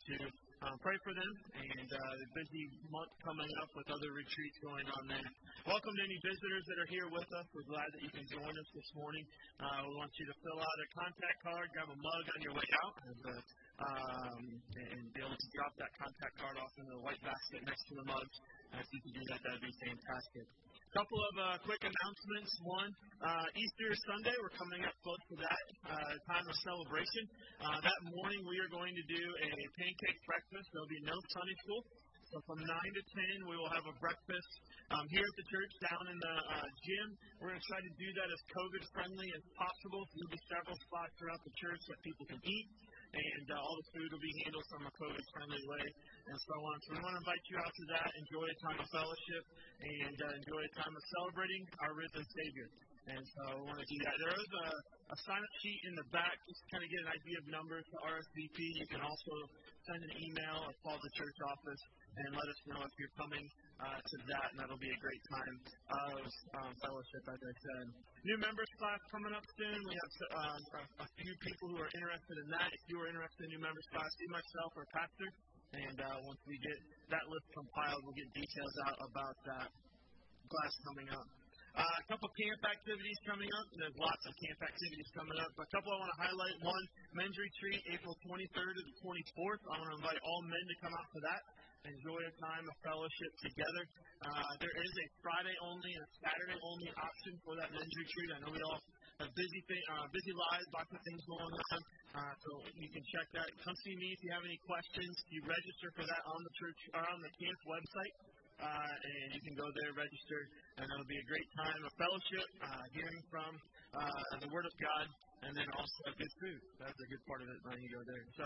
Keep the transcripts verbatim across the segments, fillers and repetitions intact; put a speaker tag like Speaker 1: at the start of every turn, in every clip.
Speaker 1: to uh, pray for them and uh, the busy month coming up with other retreats going on there. Welcome to any visitors that are here with us. We're glad that you can join us this morning. Uh, we want you to fill out a contact card, grab a mug on your way out, and, uh, um, and be able to drop that contact card off in the white basket next to the mugs. Uh, if you can do that, that would be fantastic. A couple of uh, quick announcements. One, uh, Easter Sunday, we're coming up close to that uh, time of celebration. Uh, that morning, we are going to do a pancake breakfast. There will be no Sunday school. So from nine to ten, we will have a breakfast um, here at the church down in the uh, gym. We're going to try to do that as COVID-friendly as possible. There will be several spots throughout the church that people can eat. And uh, all the food will be handled from a COVID-friendly way, and so on. So we want to invite you out to that, enjoy a time of fellowship, and uh, enjoy a time of celebrating our risen Savior. And so we want to do that. There is a, a sign-up sheet in the back just to kind of get an idea of numbers to R S V P. You can also send an email or call the church office and let us know if you're coming uh, to that, and that'll be a great time of um, fellowship, as I said. New members class coming up soon. We have uh, a, a few people who are interested in that. If you are interested in new members class, see myself or Pastor, and uh, once we get that list compiled, we'll get details out about that class coming up. Uh, a couple camp activities coming up. There's lots of camp activities coming up. A couple I want to highlight. One, men's retreat, April twenty-third to the twenty-fourth. I want to invite all men to come out for that. Enjoy a time of fellowship together. Uh, there is a Friday only and a Saturday only option for that men's retreat. I know we all have busy, thing, uh, busy lives, lots of things going on. Uh, so you can check that. Come see me if you have any questions. You register for that on the church or on the camp website. Uh, and you can go there, register, and it'll be a great time of fellowship, uh, hearing from uh, the Word of God, and then also good food. That's a good part of it when you go there. So,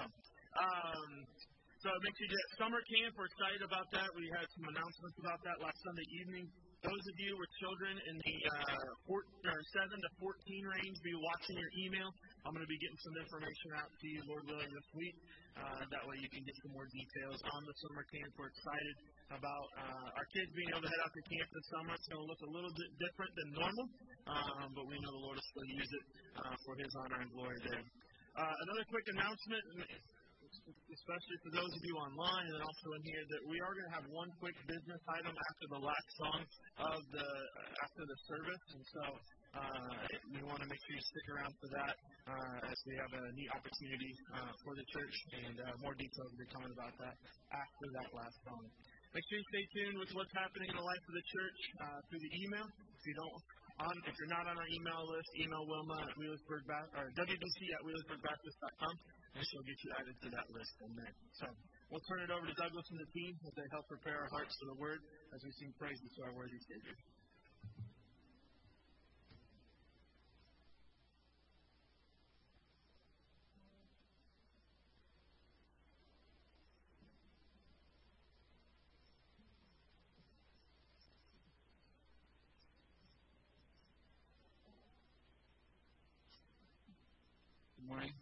Speaker 1: um, so make sure you get summer camp. We're excited about that. We had some announcements about that last Sunday evening. Those of you with children in the uh, four, or seven to fourteen range, be watching your email. I'm going to be getting some information out to you, Lord willing, this week. Uh, that way you can get some more details on the summer camp. We're excited about uh, our kids being able to head out to camp this summer. It's going to look a little bit different than normal, um, but we know the Lord will still use it uh, for His honor and glory there. Uh, another quick announcement, especially for those of you online and also in here, that we are going to have one quick business item after the last song of the uh, after the service, and so uh, we want to make sure you stick around for that uh, as we have a neat opportunity uh, for the church, and uh, more details will be coming about that after that last song. Make sure you stay tuned with what's happening in the life of the church uh, through the email. If you don't, on, if you're not on our email list, email Wilma at Wheelersburg Baptist or W B C at Wheelersburg Baptist dot com, and she'll get you added to that list in there. So we'll turn it over to Douglas and the team as they help prepare our hearts for the Word as we sing praises to our worthy Savior.
Speaker 2: Good morning.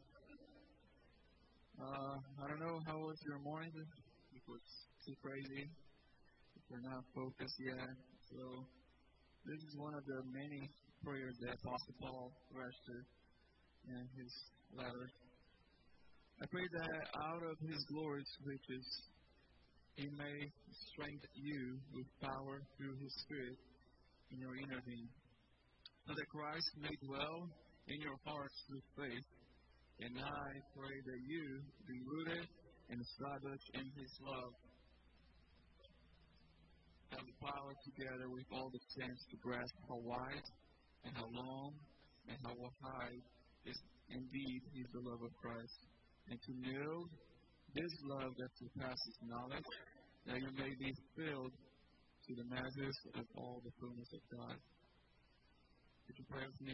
Speaker 2: Uh, I don't know how was your morning. It was too crazy. If you're not focused yet. So this is one of the many prayers that Apostle Paul registered in his letter. I pray that out of his glorious riches he may strengthen you with power through his Spirit in your inner being, so that Christ may dwell in your hearts through faith. And I pray that you be rooted and established in His love. Have the power together with all the saints to grasp how wide and how long and how high is indeed is the love of Christ, and to know this love that surpasses knowledge, that you may be filled to the measures of all the fullness of God. Would you pray with me?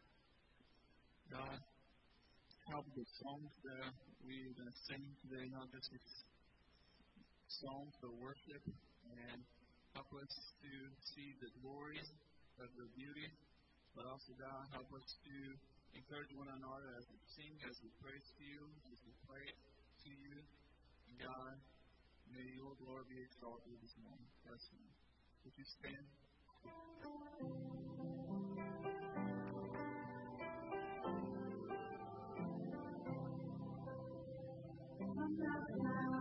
Speaker 2: God, help the songs that we're going to sing today, not just songs for worship, and help us to see the glory of the beauty, but also, God, help us to encourage one another as we sing, as we praise to you, as we pray to you. And God, may your glory be exalted this morning. Bless me. Would you stand? Thank you.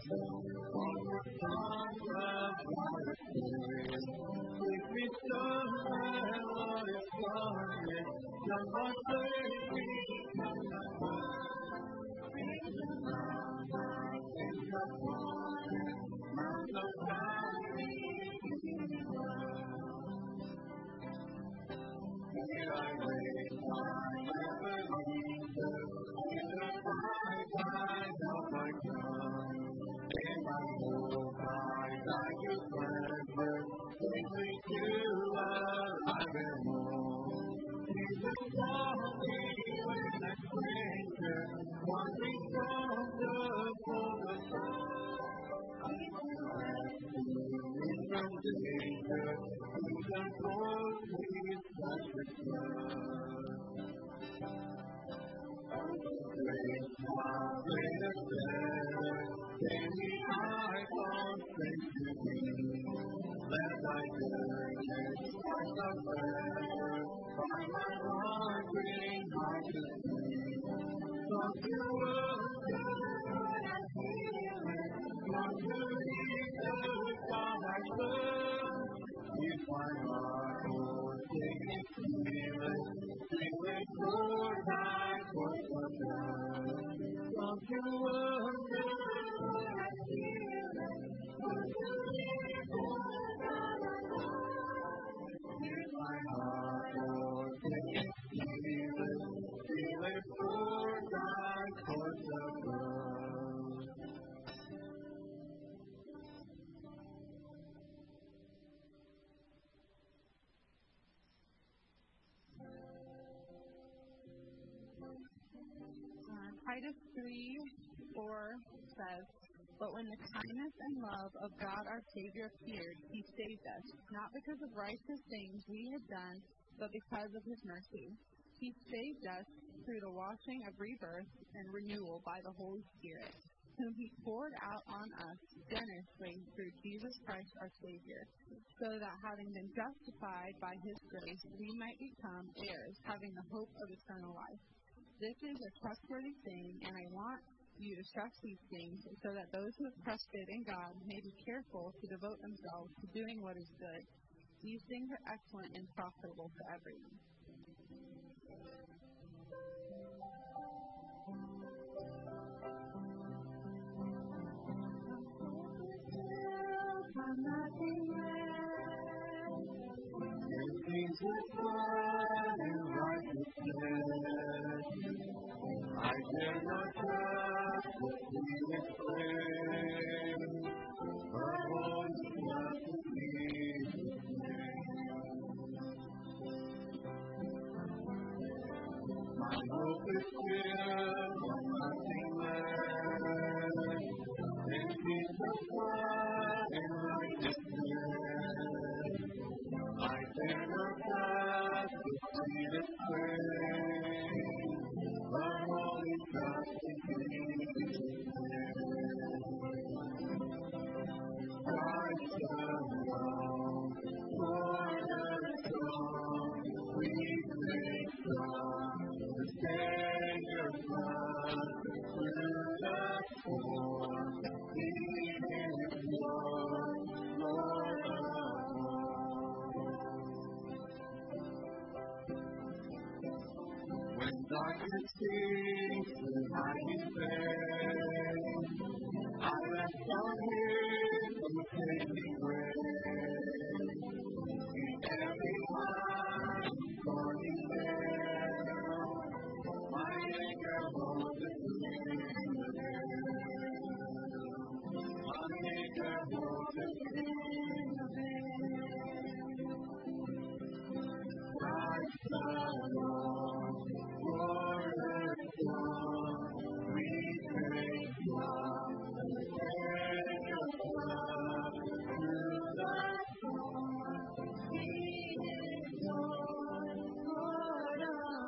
Speaker 3: Titus three four says, "But when the kindness and love of God our Savior appeared, He saved us, not because of righteous things we had done, but because of His mercy. He saved us through the washing of rebirth and renewal by the Holy Spirit, whom He poured out on us generously through Jesus Christ our Savior, so that having been justified by His grace, we might become heirs, having the hope of eternal life. This is a trustworthy thing, and I want you to trust these things so that those who have trusted in God may be careful to devote themselves to doing what is good. These things are excellent and profitable for everyone."
Speaker 4: I dare not trust what we exclaim, but want not to see His name. My hope is still on nothing less than peace of God and righteousness. I dare not trust the sweetest frame, but only trust in Jesus' Christ alone, cornerstone, we make strong, the Savior's blood, through the storm, He is Lord, Lord of when darkness seems to hide His face, I rest on His saving grace. In every one falling down, my anchor holds the stream of my anchor holds the stream of Christ alone. We praise God, the Savior's blood, through the storm, He is Lord, Lord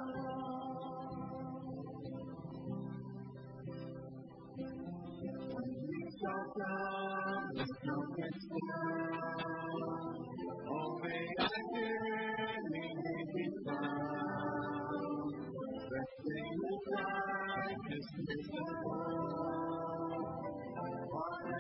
Speaker 4: when we shall come, the snow gets down, oh may I hear me be found. Resting beside His prison wall, on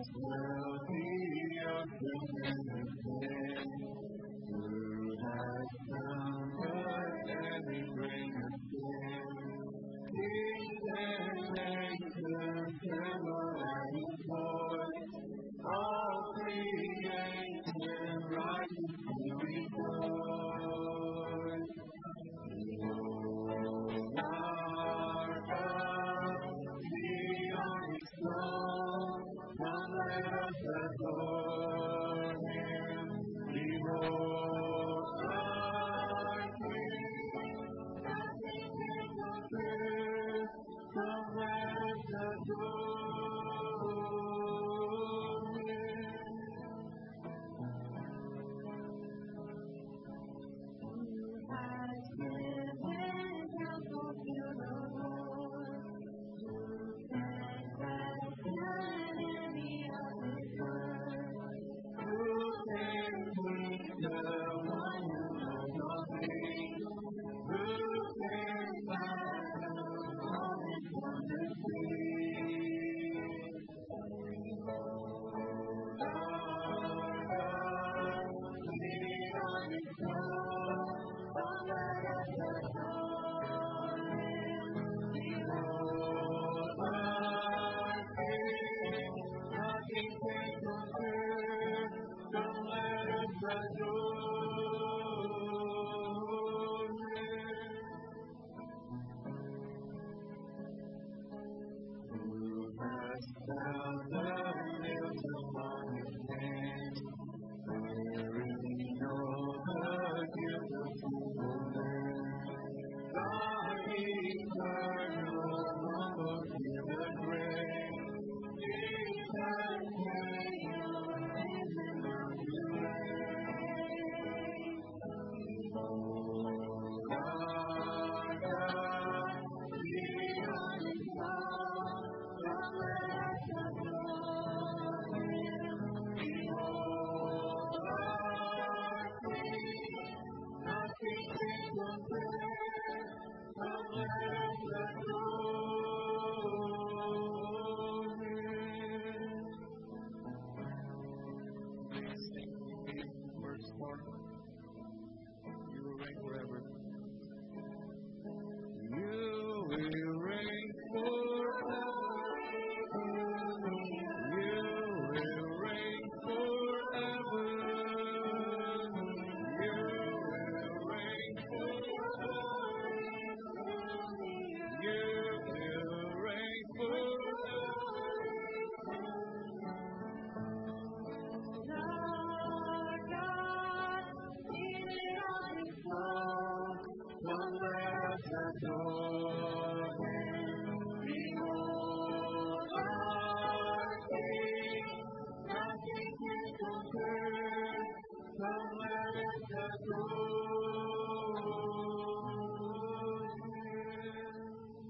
Speaker 4: will be your goodness. Who has conquered every reign of sin? Kings and nations tremble at his voice. All creation rises to rejoice. Behold our God, beyond his throne, come let us adore him. Behold our King, nothing can compare. Come let us adore him. Who has given counsel to the Lord? Who can question any of his words? Who can please the one who knows all things? Who can fathom all his wonders sing? Behold our God, beyond his throne, come let us adore him. Behold our King, nothing can compare. Come let us adore him. Who has found the nails upon his hands? Where is he know the guilt of evilness? God eternal, humble to the grave. Jesus came in the mountain rain. Behold our God, beyond his throne, come let us adore him. Behold our King, nothing can compare. Come let us adore him.
Speaker 2: Please sing the first part. You will reign forever.
Speaker 4: You will reign forever. You will reign forever. You will reign forever. You will reign forever. Our God, seated on his throne, come let us adore him. Behold our King, nothing can compare. Come let us adore him.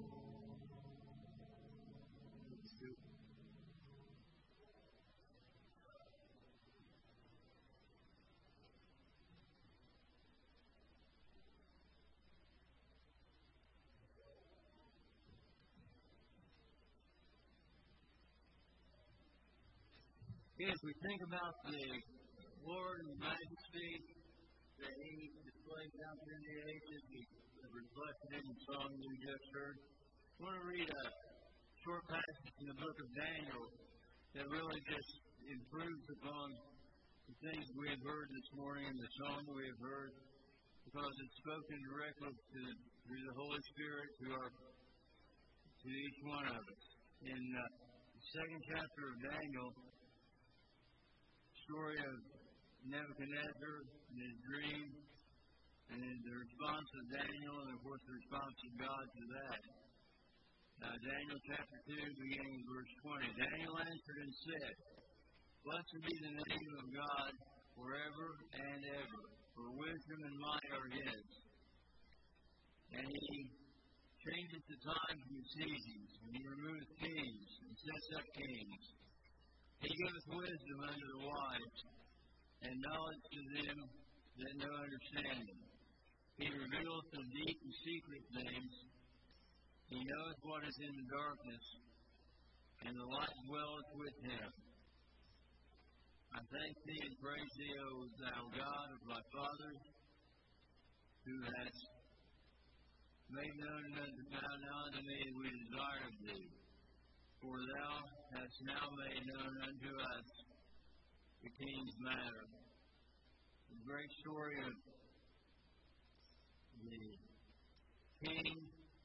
Speaker 2: As we think about the Lord and majesty that he displays down through the ages, we reflected in the song we just heard. I want to read a short passage in the book of Daniel that really just improves upon the things we have heard this morning and the song we have heard, because it's spoken directly to, through the Holy Spirit to, our, to each one of us. In uh, the second chapter of Daniel, story of Nebuchadnezzar and his dream, and the response of Daniel, and of course the response of God to that. Uh, Daniel chapter two, beginning in verse twenty. Daniel answered and said, Blessed be the name of God forever and ever, for wisdom and might are his. And he changes the times and seasons, and he removes kings and sets up kings. He giveth wisdom unto the wise, and knowledge to them that know understanding. He revealeth the deep and secret things. He knoweth what is in the darkness, and the light dwelleth with him.
Speaker 4: I thank thee and praise thee, O thou God of my fathers, who hast made known unto now unto me we desire of thee. For thou hast now made known unto us the king's matter. The great story of the king,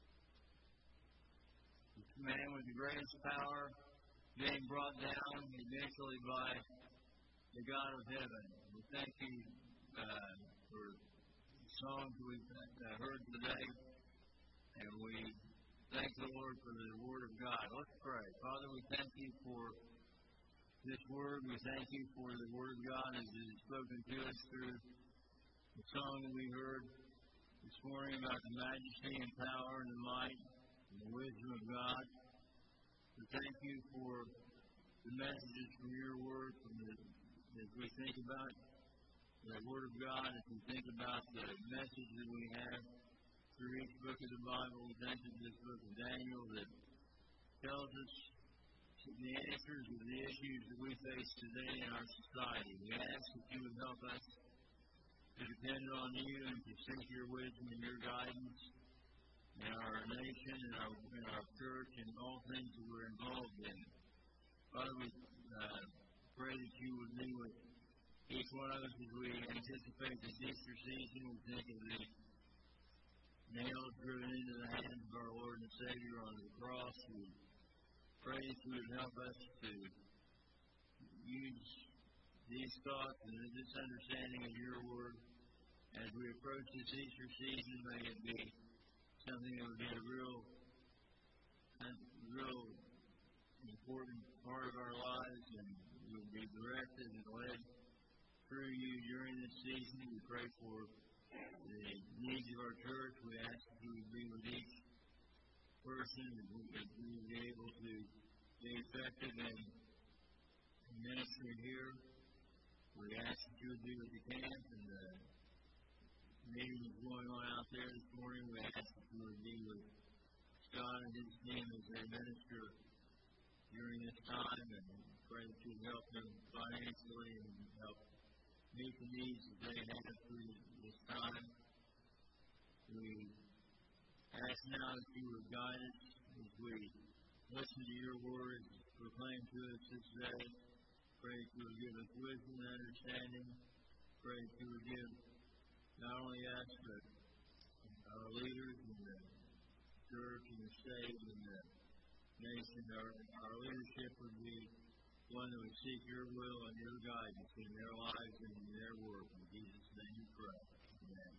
Speaker 4: this man with the greatest power, being brought down eventually by the God of heaven. We thank you uh, for the songs we've uh, heard today, and we thank the Lord for the Word of God. Let's pray. Father, we thank you for this Word. We thank you for the Word of God as it is spoken to us through the song that we heard this morning about the majesty and power and the might and the wisdom of God. We thank you for the messages from your Word, from the, as we think about the Word of God, as we think about the message that we have through each book of the Bible. We thank you for this book of Daniel that tells us the answers to the issues that we face today in our society. We ask that you would help us to depend on you and to seek your wisdom and your guidance in our nation, in our, in our church, and all things that we're involved in. Father, we uh, pray that you would be with each one of us as we anticipate this Easter season. We think of the nails driven into the hands of our Lord and Savior on the cross. We pray that you would help us to use these thoughts and this understanding of your word as we approach this Easter season. May it be something that would be a real, a real important part of our lives, and we would be directed and led through you during this season. We pray for the needs of our church. We ask that you would be with each person, and we would be able to be effective in ministry here. We ask that you would be with the camp and the meeting that's going on out there this morning. We ask that you would be with Scott and his team as they minister during this time, and pray that you would help them financially and help meet the needs that they have through this time. We ask now that you would guide us as we listen to your word proclaimed to us this day. Pray that you would give us wisdom and understanding. Pray that you would give not only us, but our leaders in the church and the state and the nation, our, our leadership would be one that would seek your will and your guidance in their lives and in their work. In Jesus' name we pray. Amen.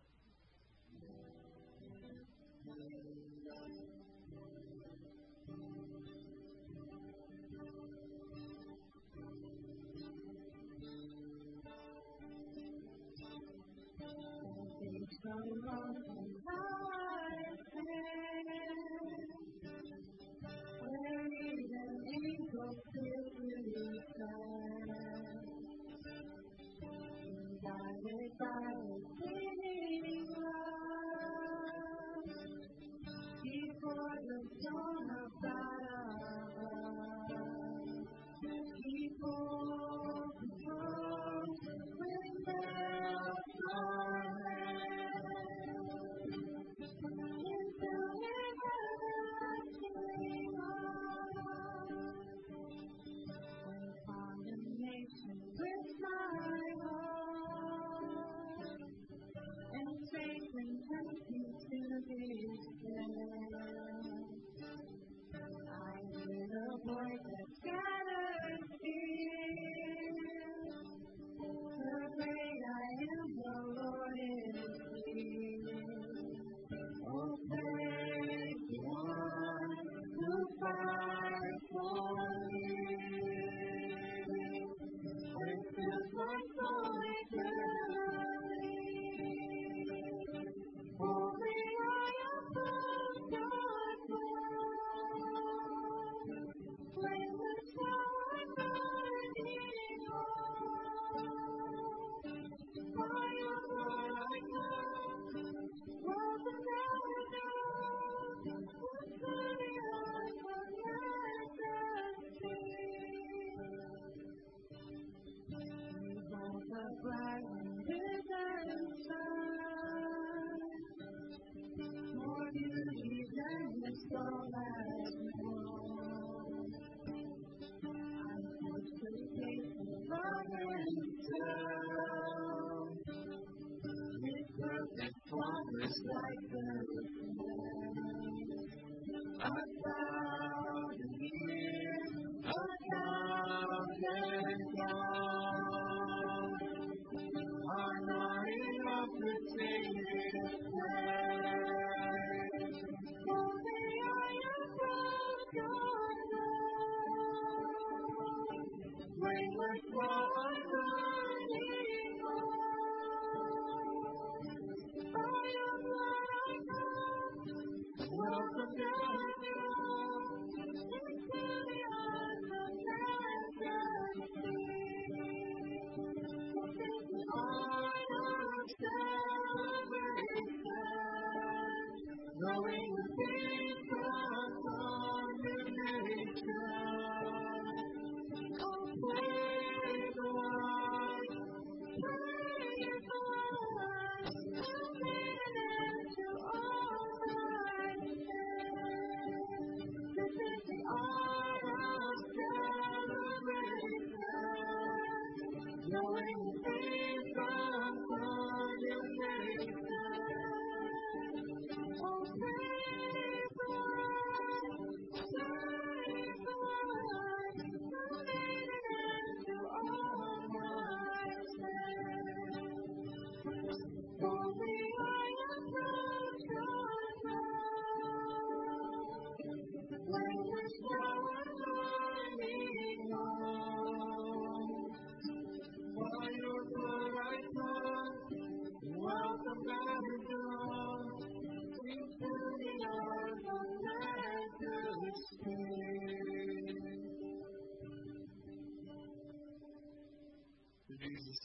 Speaker 2: Jesus,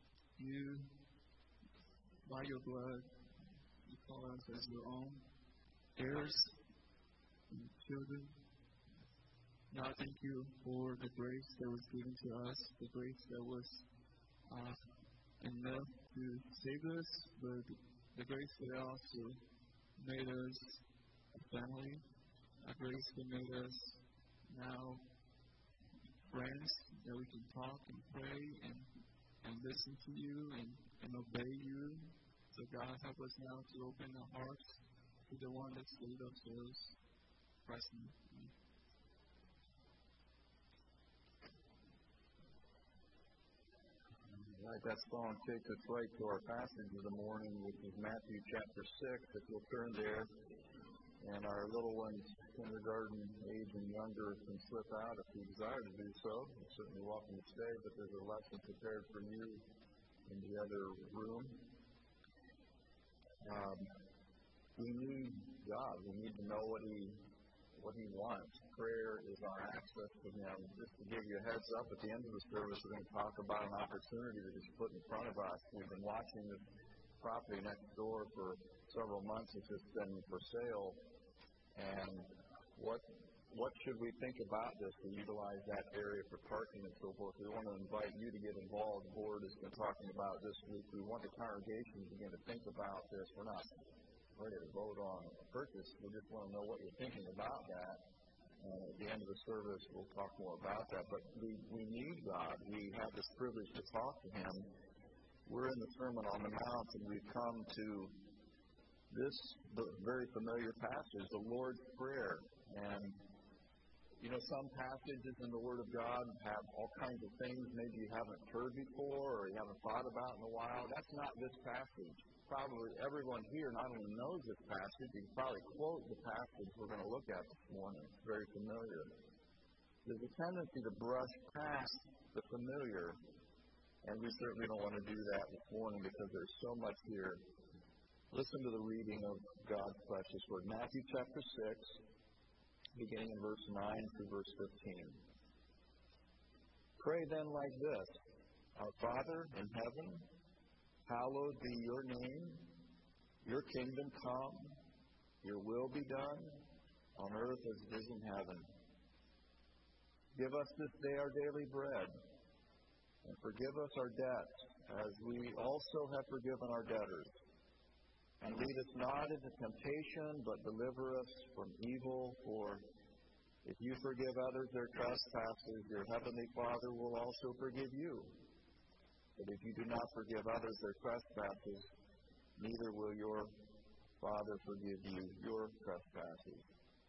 Speaker 2: you, by your blood, you call us as your own heirs and children. God, thank you for the grace that was given to us, the grace that was uh, enough to save us, but the grace that also made us a family, a grace that made us now friends, that we can talk and pray and, and listen to you and, and obey you. So God, help us now to open our hearts to the one that saved us present.
Speaker 5: Right, that song takes us right to our passage of the morning, which is Matthew chapter six, if you'll turn there. And our little ones, kindergarten age and younger, can slip out if you desire to do so. You're certainly welcome to stay, but there's a lesson prepared for you in the other room. Um, we need God. We need to know what He what He wants. Prayer is our access to Him. Just to give you a heads up, at the end of the service, we're going to talk about an opportunity that is put in front of us. We've been watching this property next door for several months. It's just been for sale. And what what should we think about this to utilize that area for parking and so forth? We want to invite you to get involved. The board has been talking about this week. We want the congregation to begin to think about this. We're not ready to vote on a purchase. We just want to know what you're thinking about that. And at the end of the service, we'll talk more about that. But we, we need God. We have this privilege to talk to Him. We're in the Sermon on the Mount, and we've come to this very familiar passage, the Lord's Prayer. And, you know, some passages in the Word of God have all kinds of things maybe you haven't heard before or you haven't thought about in a while. That's not this passage. Probably everyone here not only knows this passage, you can probably quote the passage we're going to look at this morning. It's very familiar. There's a tendency to brush past the familiar, and we certainly don't want to do that this morning because there's so much here. Listen to the reading of God's precious word. Matthew chapter six, beginning in verse nine through verse fifteen. Pray then like this: Our Father in heaven, hallowed be your name. Your kingdom come. Your will be done on earth as it is in heaven. Give us this day our daily bread, and forgive us our debts, as we also have forgiven our debtors. And lead us not into temptation, but deliver us from evil. For if you forgive others their trespasses, your heavenly Father will also forgive you. But if you do not forgive others their trespasses, neither will your Father forgive you your trespasses.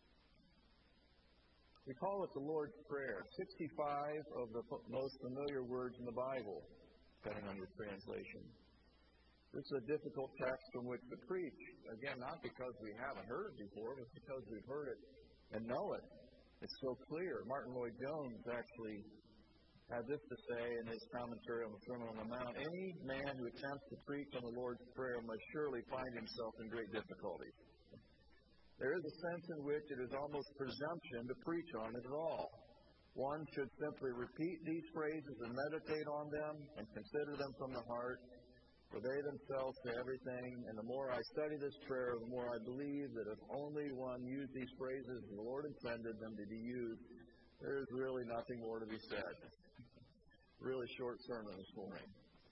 Speaker 5: We call it the Lord's Prayer. sixty-five of the most familiar words in the Bible, depending on your translation. This is a difficult text from which to preach. Again, not because we haven't heard it before, but because we've heard it and know it. It's so clear. Martin Lloyd-Jones actually had this to say in his commentary on the Sermon on the Mount: any man who attempts to preach on the Lord's Prayer must surely find himself in great difficulty. There is a sense in which it is almost presumption to preach on it at all. One should simply repeat these phrases and meditate on them and consider them from the heart, for they themselves say everything. And the more I study this prayer, the more I believe that if only one used these phrases as the Lord intended them to be used, there is really nothing more to be said. Really short sermon this morning.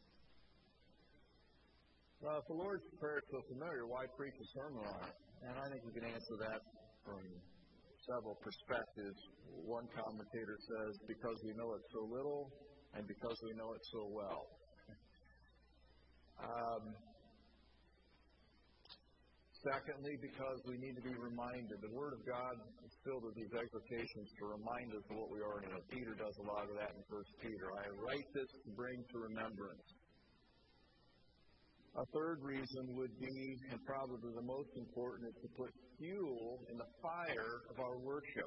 Speaker 5: Well, if the Lord's Prayer is so familiar, why preach a sermon on it? And I think we can answer that from several perspectives. One commentator says, because we know it so little and because we know it so well. Um, secondly, because we need to be reminded. The Word of God is filled with these exhortations to remind us of what we already know. Peter does a lot of that in First Peter. I write this to bring to remembrance. A third reason would be, and probably the most important, is to put fuel in the fire of our worship.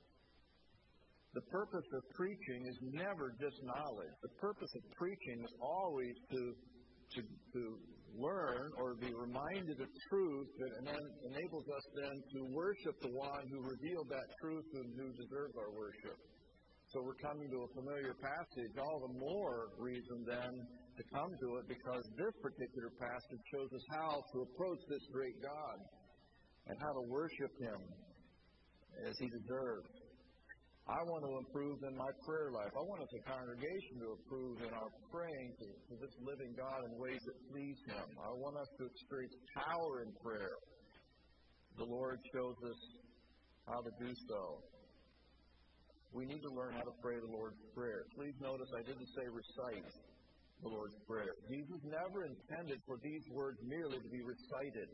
Speaker 5: The purpose of preaching is never just knowledge. The purpose of preaching is always to To, to learn or be reminded of truth that and then enables us then to worship the one who revealed that truth and who deserves our worship. So we're coming to a familiar passage, all the more reason then to come to it, because this particular passage shows us how to approach this great God and how to worship Him as He deserves. I want to improve in my prayer life. I want us as a congregation to improve in our praying to, to this living God in ways that please Him. I want us to experience power in prayer. The Lord shows us how to do so. We need to learn how to pray the Lord's Prayer. Please notice I didn't say recite the Lord's Prayer. Jesus never intended for these words merely to be recited.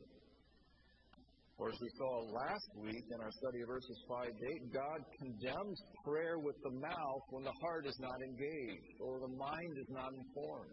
Speaker 5: Or as we saw last week in our study of verses five to eight, God condemns prayer with the mouth when the heart is not engaged or the mind is not informed.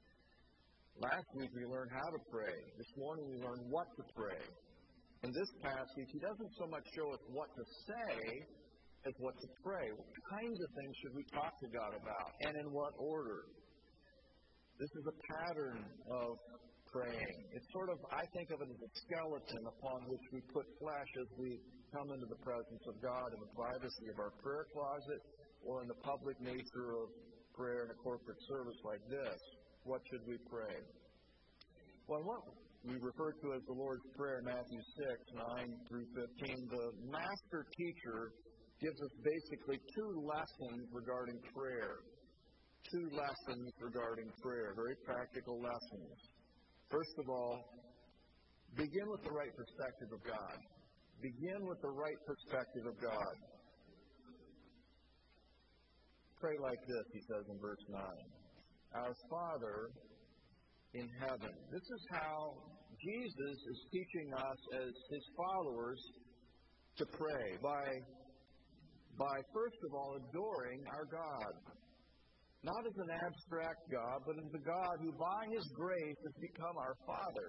Speaker 5: Last week we learned how to pray. This morning we learned what to pray. In this passage, He doesn't so much show us what to say as what to pray. What kinds of things should we talk to God about, and in what order? This is a pattern of praying. It's sort of, I think of it as a skeleton upon which we put flesh as we come into the presence of God in the privacy of our prayer closet or in the public nature of prayer in a corporate service like this. What should we pray? Well, what we refer to as the Lord's Prayer in Matthew six, nine through fifteen, the master teacher gives us basically two lessons regarding prayer. Two lessons regarding prayer, very practical lessons. First of all, begin with the right perspective of God. Begin with the right perspective of God. Pray like this, he says in verse nine. Our Father in heaven. This is how Jesus is teaching us as His followers to pray. By, by first of all, adoring our God. Not as an abstract God, but as the God who by His grace has become our Father.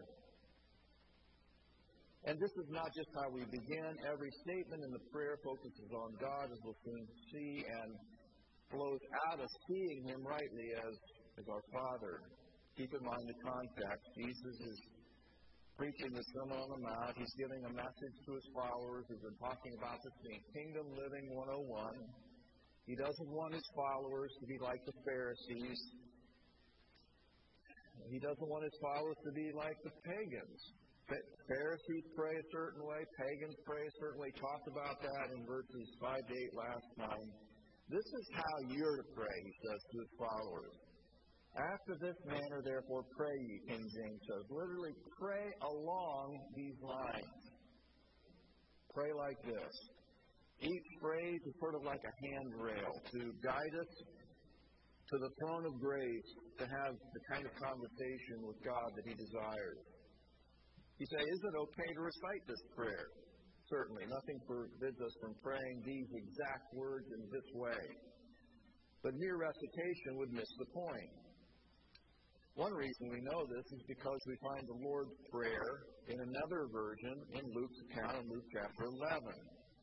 Speaker 5: And this is not just how we begin. Every statement in the prayer focuses on God, as we'll soon see, and flows out of seeing Him rightly as, as our Father. Keep in mind the context. Jesus is preaching the Sermon on the Mount. He's giving a message to His followers. He's been talking about this being Kingdom Living one oh one. He doesn't want His followers to be like the Pharisees. He doesn't want His followers to be like the pagans. Pharisees pray a certain way. Pagans pray a certain way. Talked about that in verses five to eight last time. This is how you're to pray, he says to His followers. After this manner, therefore, pray ye, King James says. Literally, pray along these lines. Pray like this. Each phrase is sort of like a handrail to guide us to the throne of grace to have the kind of conversation with God that He desires. You say, is it okay to recite this prayer? Certainly. Nothing forbids us from praying these exact words in this way. But mere recitation would miss the point. One reason we know this is because we find the Lord's Prayer in another version in Luke's account in Luke chapter eleven.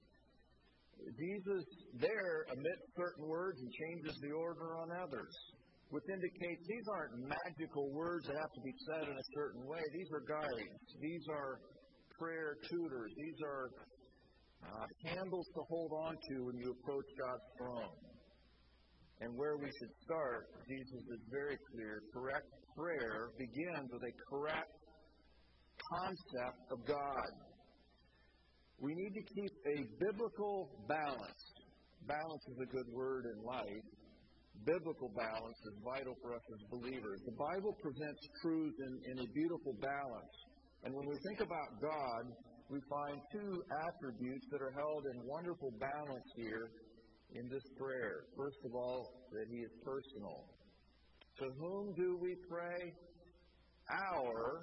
Speaker 5: Jesus there omits certain words and changes the order on others, which indicates these aren't magical words that have to be said in a certain way. These are guides. These are prayer tutors. These are uh, handles to hold on to when you approach God's throne. And where we should start, Jesus is very clear. Correct prayer begins with a correct concept of God. We need to keep a biblical balance. Balance is a good word in life. Biblical balance is vital for us as believers. The Bible presents truth in, in a beautiful balance. And when we think about God, we find two attributes that are held in wonderful balance here in this prayer. First of all, that He is personal. To whom do we pray? Our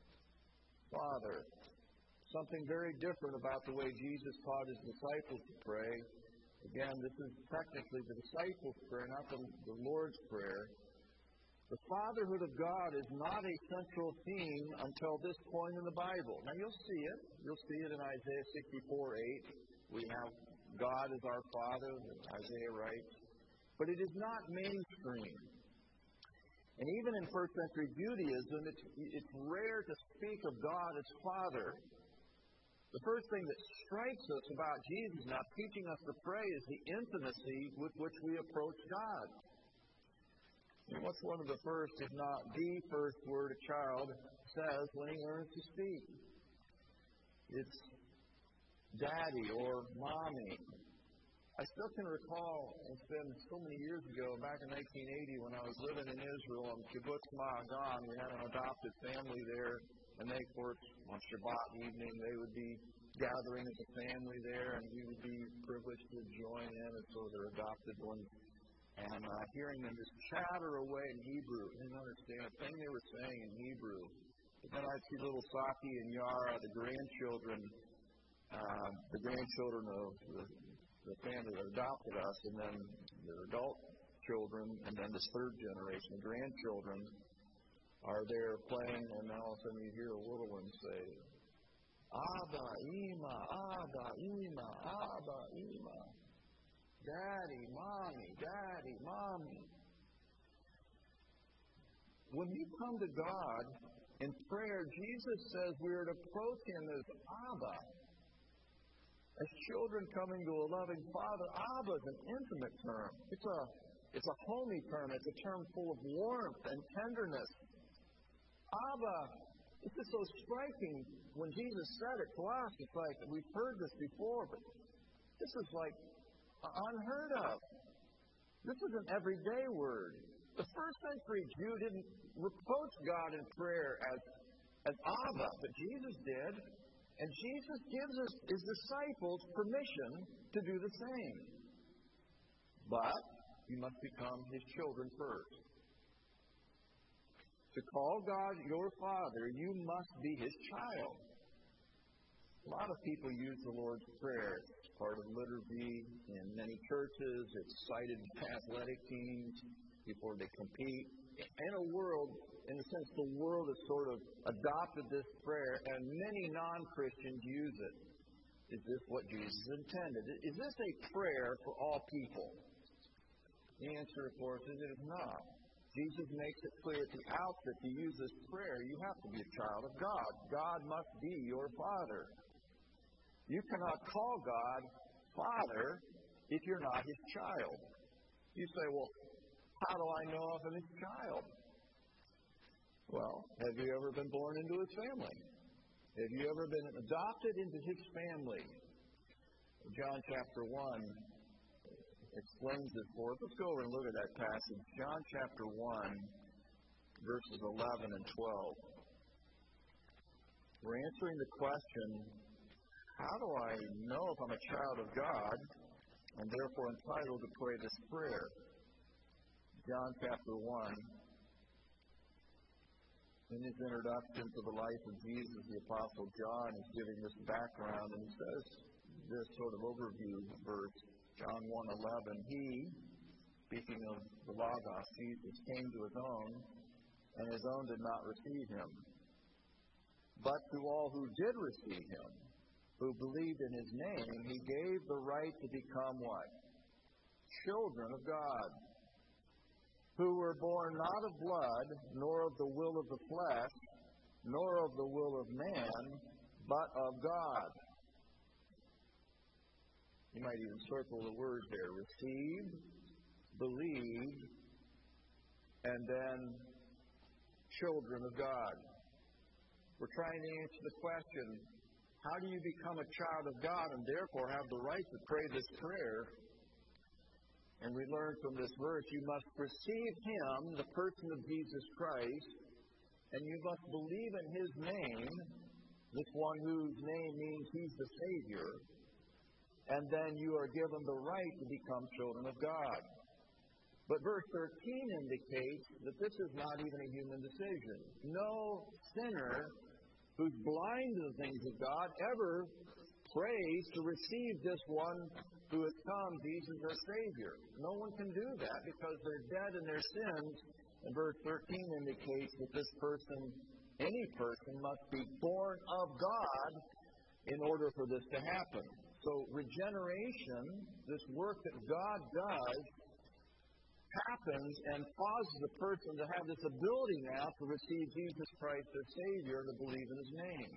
Speaker 5: Father. Something very different about the way Jesus taught His disciples to pray. Again, this is technically the disciples' prayer, not the, the Lord's Prayer. The fatherhood of God is not a central theme until this point in the Bible. Now, you'll see it. You'll see it in Isaiah sixty-four eight. We have God as our Father, Isaiah writes. But it is not mainstream. And even in first century Judaism, it's, it's rare to speak of God as Father. The first thing that strikes us about Jesus now teaching us to pray is the intimacy with which we approach God. And what's one of the first, if not the first word a child says when he learns to speak? It's Daddy or Mommy. I still can recall, it's been so many years ago, back in nineteen eighty when I was living in Israel on Kibbutz Ma'agan, we had an adopted family there, and they, of course, on Shabbat evening, they would be gathering as a family there, and we would be privileged to join in, and so their adopted ones. And uh, hearing them just chatter away in Hebrew, I didn't understand a thing they were saying in Hebrew. But then I'd see little Saki and Yara, the grandchildren, uh, the grandchildren of the, the family that adopted us, and then their adult children, and then this third generation, grandchildren, are there playing, and then all of a sudden you hear a little one say, Abba, Ima, Abba, Ima, Abba, Ima. Daddy, Mommy, Daddy, Mommy. When you come to God in prayer, Jesus says we are to approach Him as Abba. As children coming to a loving Father, Abba is an intimate term. It's a, it's a homey term. It's a term full of warmth and tenderness. Abba, this is so striking. When Jesus said it to us, it's like we've heard this before, but this is like unheard of. This is an everyday word. The first century Jew didn't reproach God in prayer as, as Abba, but Jesus did. And Jesus gives us, His disciples permission to do the same. But you must become His children first. To call God your Father, you must be His child. A lot of people use the Lord's Prayer. It's part of liturgy in many churches. It's cited by athletic teams before they compete. In a world, in a sense, the world has sort of adopted this prayer, and many non-Christians use it. Is this what Jesus intended? Is this a prayer for all people? The answer, of course, is it is not. Jesus makes it clear at the outset to use this prayer, you have to be a child of God. God must be your Father. You cannot call God Father if you're not His child. You say, well, how do I know if I'm His child? Well, have you ever been born into His family? Have you ever been adopted into His family? John chapter one explains this for us. Let's go over and look at that passage. John chapter one verses eleven and twelve. We're answering the question, how do I know if I'm a child of God and therefore entitled to pray this prayer? John chapter one. In his introduction to the life of Jesus, the Apostle John is giving this background, and he says this sort of overview verse, John one eleven. He, speaking of the Logos, Jesus, came to his own, and his own did not receive him. But to all who did receive him, who believed in his name, he gave the right to become what? Children of God, who were born not of blood, nor of the will of the flesh, nor of the will of man, but of God. You might even circle the word there. Received, believed, and then children of God. We're trying to answer the question, how do you become a child of God and therefore have the right to pray this prayer? And we learn from this verse, you must receive him, the person of Jesus Christ, and you must believe in his name, this one whose name means he's the Savior, and then you are given the right to become children of God. But verse thirteen indicates that this is not even a human decision. No sinner who's blind to the things of God ever prays to receive this one who has come, Jesus our Savior. No one can do that because they're dead in their sins. And verse thirteen indicates that this person, any person, must be born of God in order for this to happen. So regeneration, this work that God does, happens and causes a person to have this ability now to receive Jesus Christ as Savior and to believe in his name.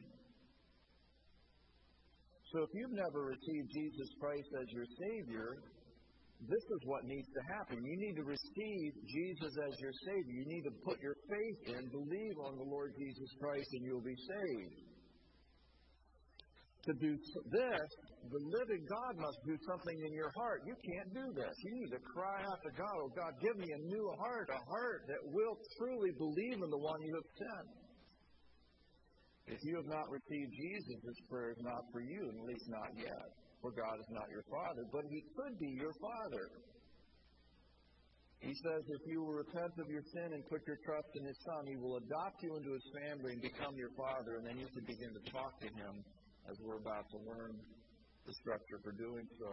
Speaker 5: So if you've never received Jesus Christ as your Savior, this is what needs to happen. You need to receive Jesus as your Savior. You need to put your faith in, believe on the Lord Jesus Christ, and you'll be saved. To do this, the living God must do something in your heart. You can't do this. You need to cry out to God, oh God, give me a new heart, a heart that will truly believe in the one you have sent. If you have not received Jesus, this prayer is not for you, at least not yet. For God is not your Father, but he could be your Father. He says if you will repent of your sin and put your trust in his Son, he will adopt you into his family and become your Father, and then you can begin to talk to him as we're about to learn the structure for doing so.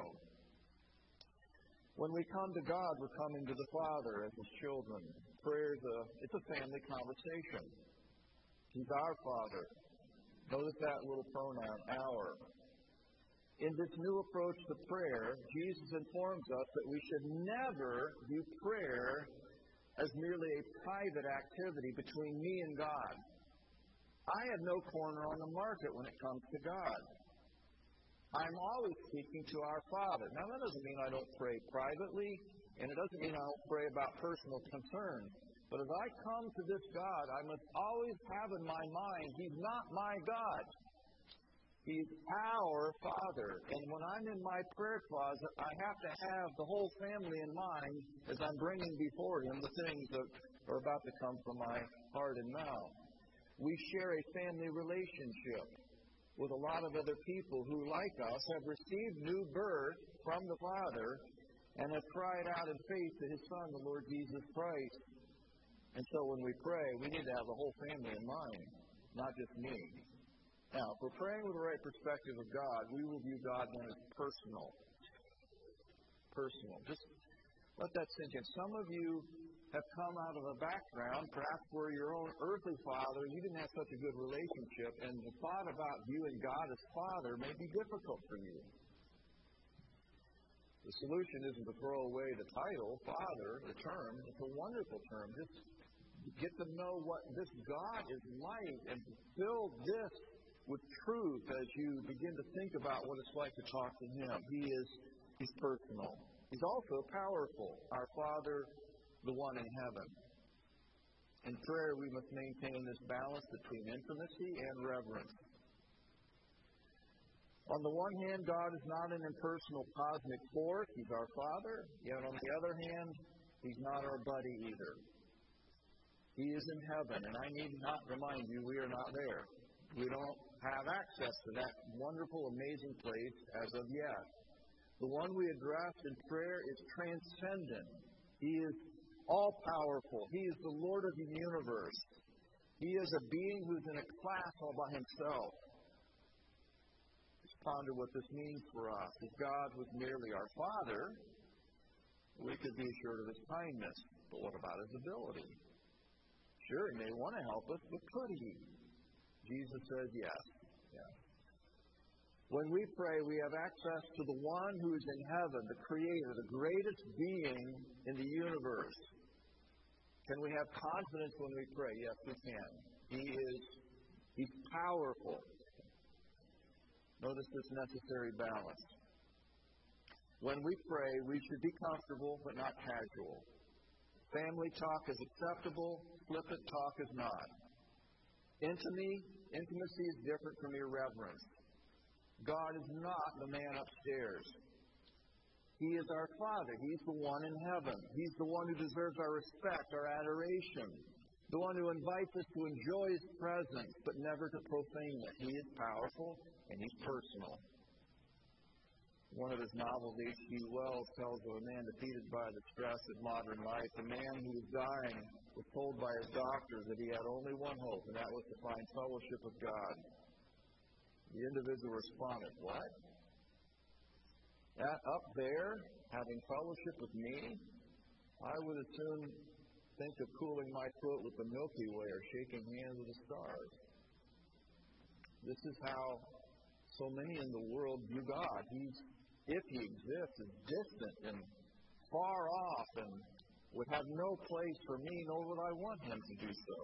Speaker 5: When we come to God, we're coming to the Father as his children. Prayer is a, it's a family conversation. He's our Father. Notice that little pronoun, our. In this new approach to prayer, Jesus informs us that we should never view prayer as merely a private activity between me and God. I have no corner on the market when it comes to God. I'm always speaking to our Father. Now, that doesn't mean I don't pray privately, and it doesn't mean I don't pray about personal concerns. But as I come to this God, I must always have in my mind, he's not my God. He's our Father. And when I'm in my prayer closet, I have to have the whole family in mind as I'm bringing before him the things that are about to come from my heart and mouth. We share a family relationship with a lot of other people who, like us, have received new birth from the Father and have cried out in faith to his Son, the Lord Jesus Christ. And so when we pray, we need to have the whole family in mind, not just me. Now, if we're praying with the right perspective of God, we will view God then as personal. Personal. Just let that sink in. Some of you have come out of a background, perhaps where your own earthly father, you didn't have such a good relationship, and the thought about viewing God as Father may be difficult for you. The solution isn't to throw away the title, Father, the term. It's a wonderful term. Just get to know what this God is like and fill this with truth as you begin to think about what it's like to talk to him. He is, he's personal. He's also powerful. Our Father, the one in heaven. In prayer, we must maintain this balance between intimacy and reverence. On the one hand, God is not an impersonal cosmic force. He's our Father. Yet on the other hand, he's not our buddy either. He is in heaven, and I need not remind you we are not there. We don't have access to that wonderful, amazing place as of yet. The one we address in prayer is transcendent. He is all-powerful. He is the Lord of the universe. He is a being who's in a class all by himself. Let's ponder what this means for us. If God was merely our Father, we could be assured of His kindness. But what about His ability? Sure, He may want to help us, but could He? Jesus says yes. yes. When we pray, we have access to the one who is in heaven, the Creator, the greatest being in the universe. Can we have confidence when we pray? Yes, we can. He is He's powerful. Notice this necessary balance. When we pray, we should be comfortable but not casual. Family talk is acceptable, flippant talk is not. Intimacy, intimacy is different from irreverence. God is not the man upstairs. He is our Father. He's the one in heaven. He's the one who deserves our respect, our adoration. The one who invites us to enjoy His presence, but never to profane it. He is powerful, and He's personal. One of his novels, H G Wells tells of a man defeated by the stress of modern life. The man who was dying was told by his doctors that he had only one hope, and that was to find fellowship with God. The individual responded, "What? That up there, having fellowship with me? I would as soon think of cooling my foot with the Milky Way or shaking hands with the stars." This is how so many in the world view God. He's, if He exists, is distant and far off and would have no place for me, nor would I want Him to do so.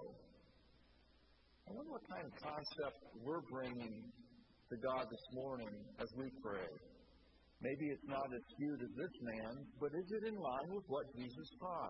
Speaker 5: I wonder what kind of concept we're bringing to God this morning as we pray. Maybe it's not as skewed as this man, but is it in line with what Jesus taught?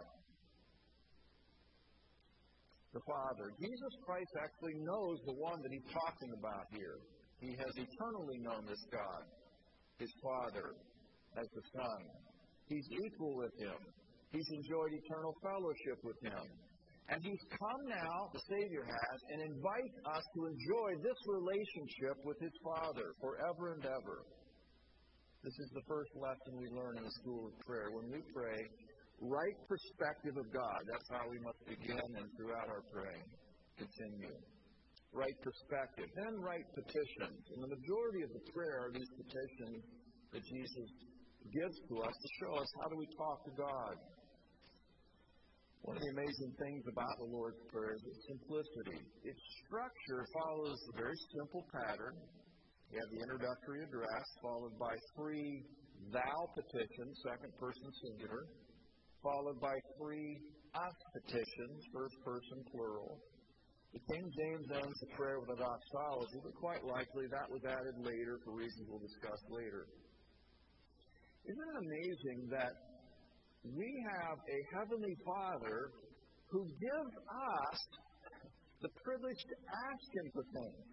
Speaker 5: The Father. Jesus Christ actually knows the one that He's talking about here. He has eternally known this God, His Father, as the Son. He's equal with Him. He's enjoyed eternal fellowship with Him. And He's come now, the Savior has, and invites us to enjoy this relationship with His Father forever and ever. This is the first lesson we learn in the school of prayer. When we pray, right perspective of God. That's how we must begin and throughout our praying continue. Right perspective. Then right petitions. And the majority of the prayer are these petitions that Jesus gives to us to show us how do we talk to God. One of the amazing things about the Lord's Prayer is its simplicity. Its structure follows a very simple pattern. You have the introductory address, followed by three thou petitions, second person singular, followed by three us petitions, first person plural. The King James ends the prayer with a doxology, but quite likely that was added later for reasons we'll discuss later. Isn't it amazing that we have a Heavenly Father who gives us the privilege to ask Him for things?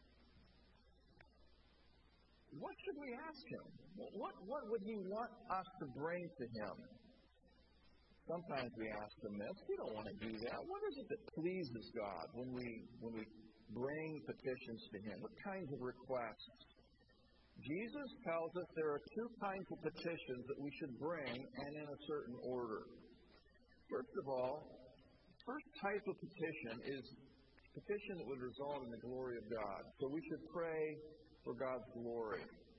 Speaker 5: What should we ask Him? What, what would He want us to bring to Him? Sometimes we ask Him this. We don't want to do that. What is it that pleases God when we when we bring petitions to Him? What kinds of requests? Jesus tells us there are two kinds of petitions that we should bring, and in a certain order. First of all, the first type of petition is a petition that would result in the glory of God. So we should pray for God's glory.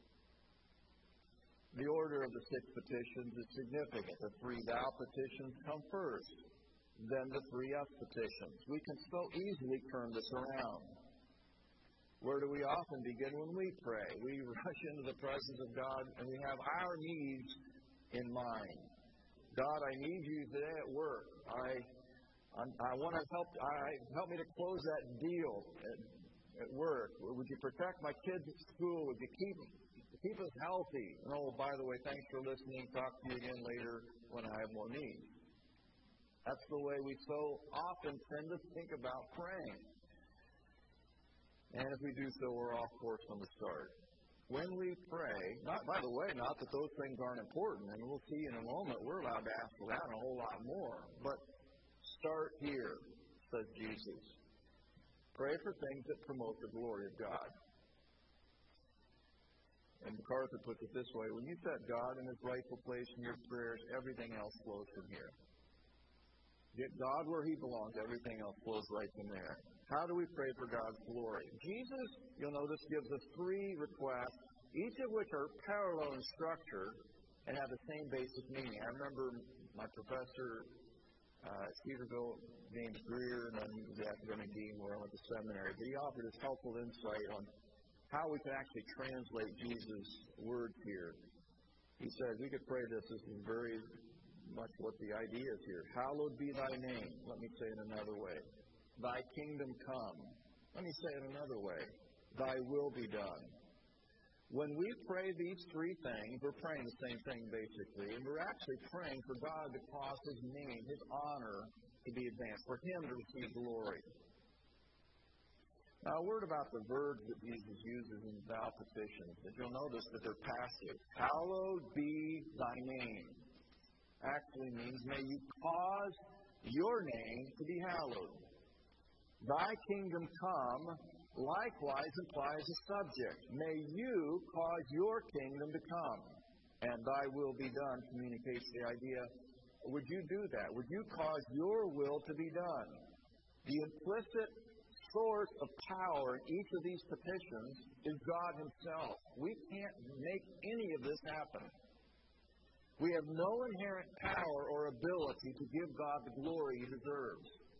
Speaker 5: The order of the six petitions is significant. The three thou petitions come first, then the three us petitions. We can so easily turn this around. Where do we often begin when we pray? We rush into the presence of God and we have our needs in mind. God, I need you today at work. I I'm, I want to help. I help me to close that deal at, at work. Would you protect my kids at school? Would you keep keep us healthy? And oh, by the way, thanks for listening. Talk to you again later when I have more needs. That's the way we so often tend to think about praying. And if we do so, we're off course from the start. When we pray, not by the way, not that those things aren't important, and we'll see in a moment we're allowed to ask for that and a whole lot more. But start here. says Jesus. Pray for things that promote the glory of God. And MacArthur puts it this way: when you set God in His rightful place in your prayers, everything else flows from here. Get God where He belongs, everything else flows right from there. How do we pray for God's glory? Jesus, you'll notice, gives us three requests, each of which are parallel in structure and have the same basic meaning. I remember my professor uh, at Cedarville, James Greer, and then he was the academic dean where I went to seminary, but he offered his helpful insight on how we can actually translate Jesus' words here. He said we could pray this. This is very much what the idea is here. Hallowed be thy name. Let me say it another way. Thy kingdom come. Let me say it another way. Thy will be done. When we pray these three things, we're praying the same thing basically, and we're actually praying for God to cause His name, His honor to be advanced, for Him to receive glory. Now, a word about the verbs that Jesus uses in vow petitions. If you'll notice that they're passive. Hallowed be thy name. Actually means, may you cause your name to be hallowed. Thy kingdom come likewise implies a subject. May you cause your kingdom to come, and thy will be done communicates the idea, would you do that? Would you cause your will to be done? The implicit source of power in each of these petitions is God Himself. We can't make any of this happen. We have no inherent power or ability to give God the glory He deserves.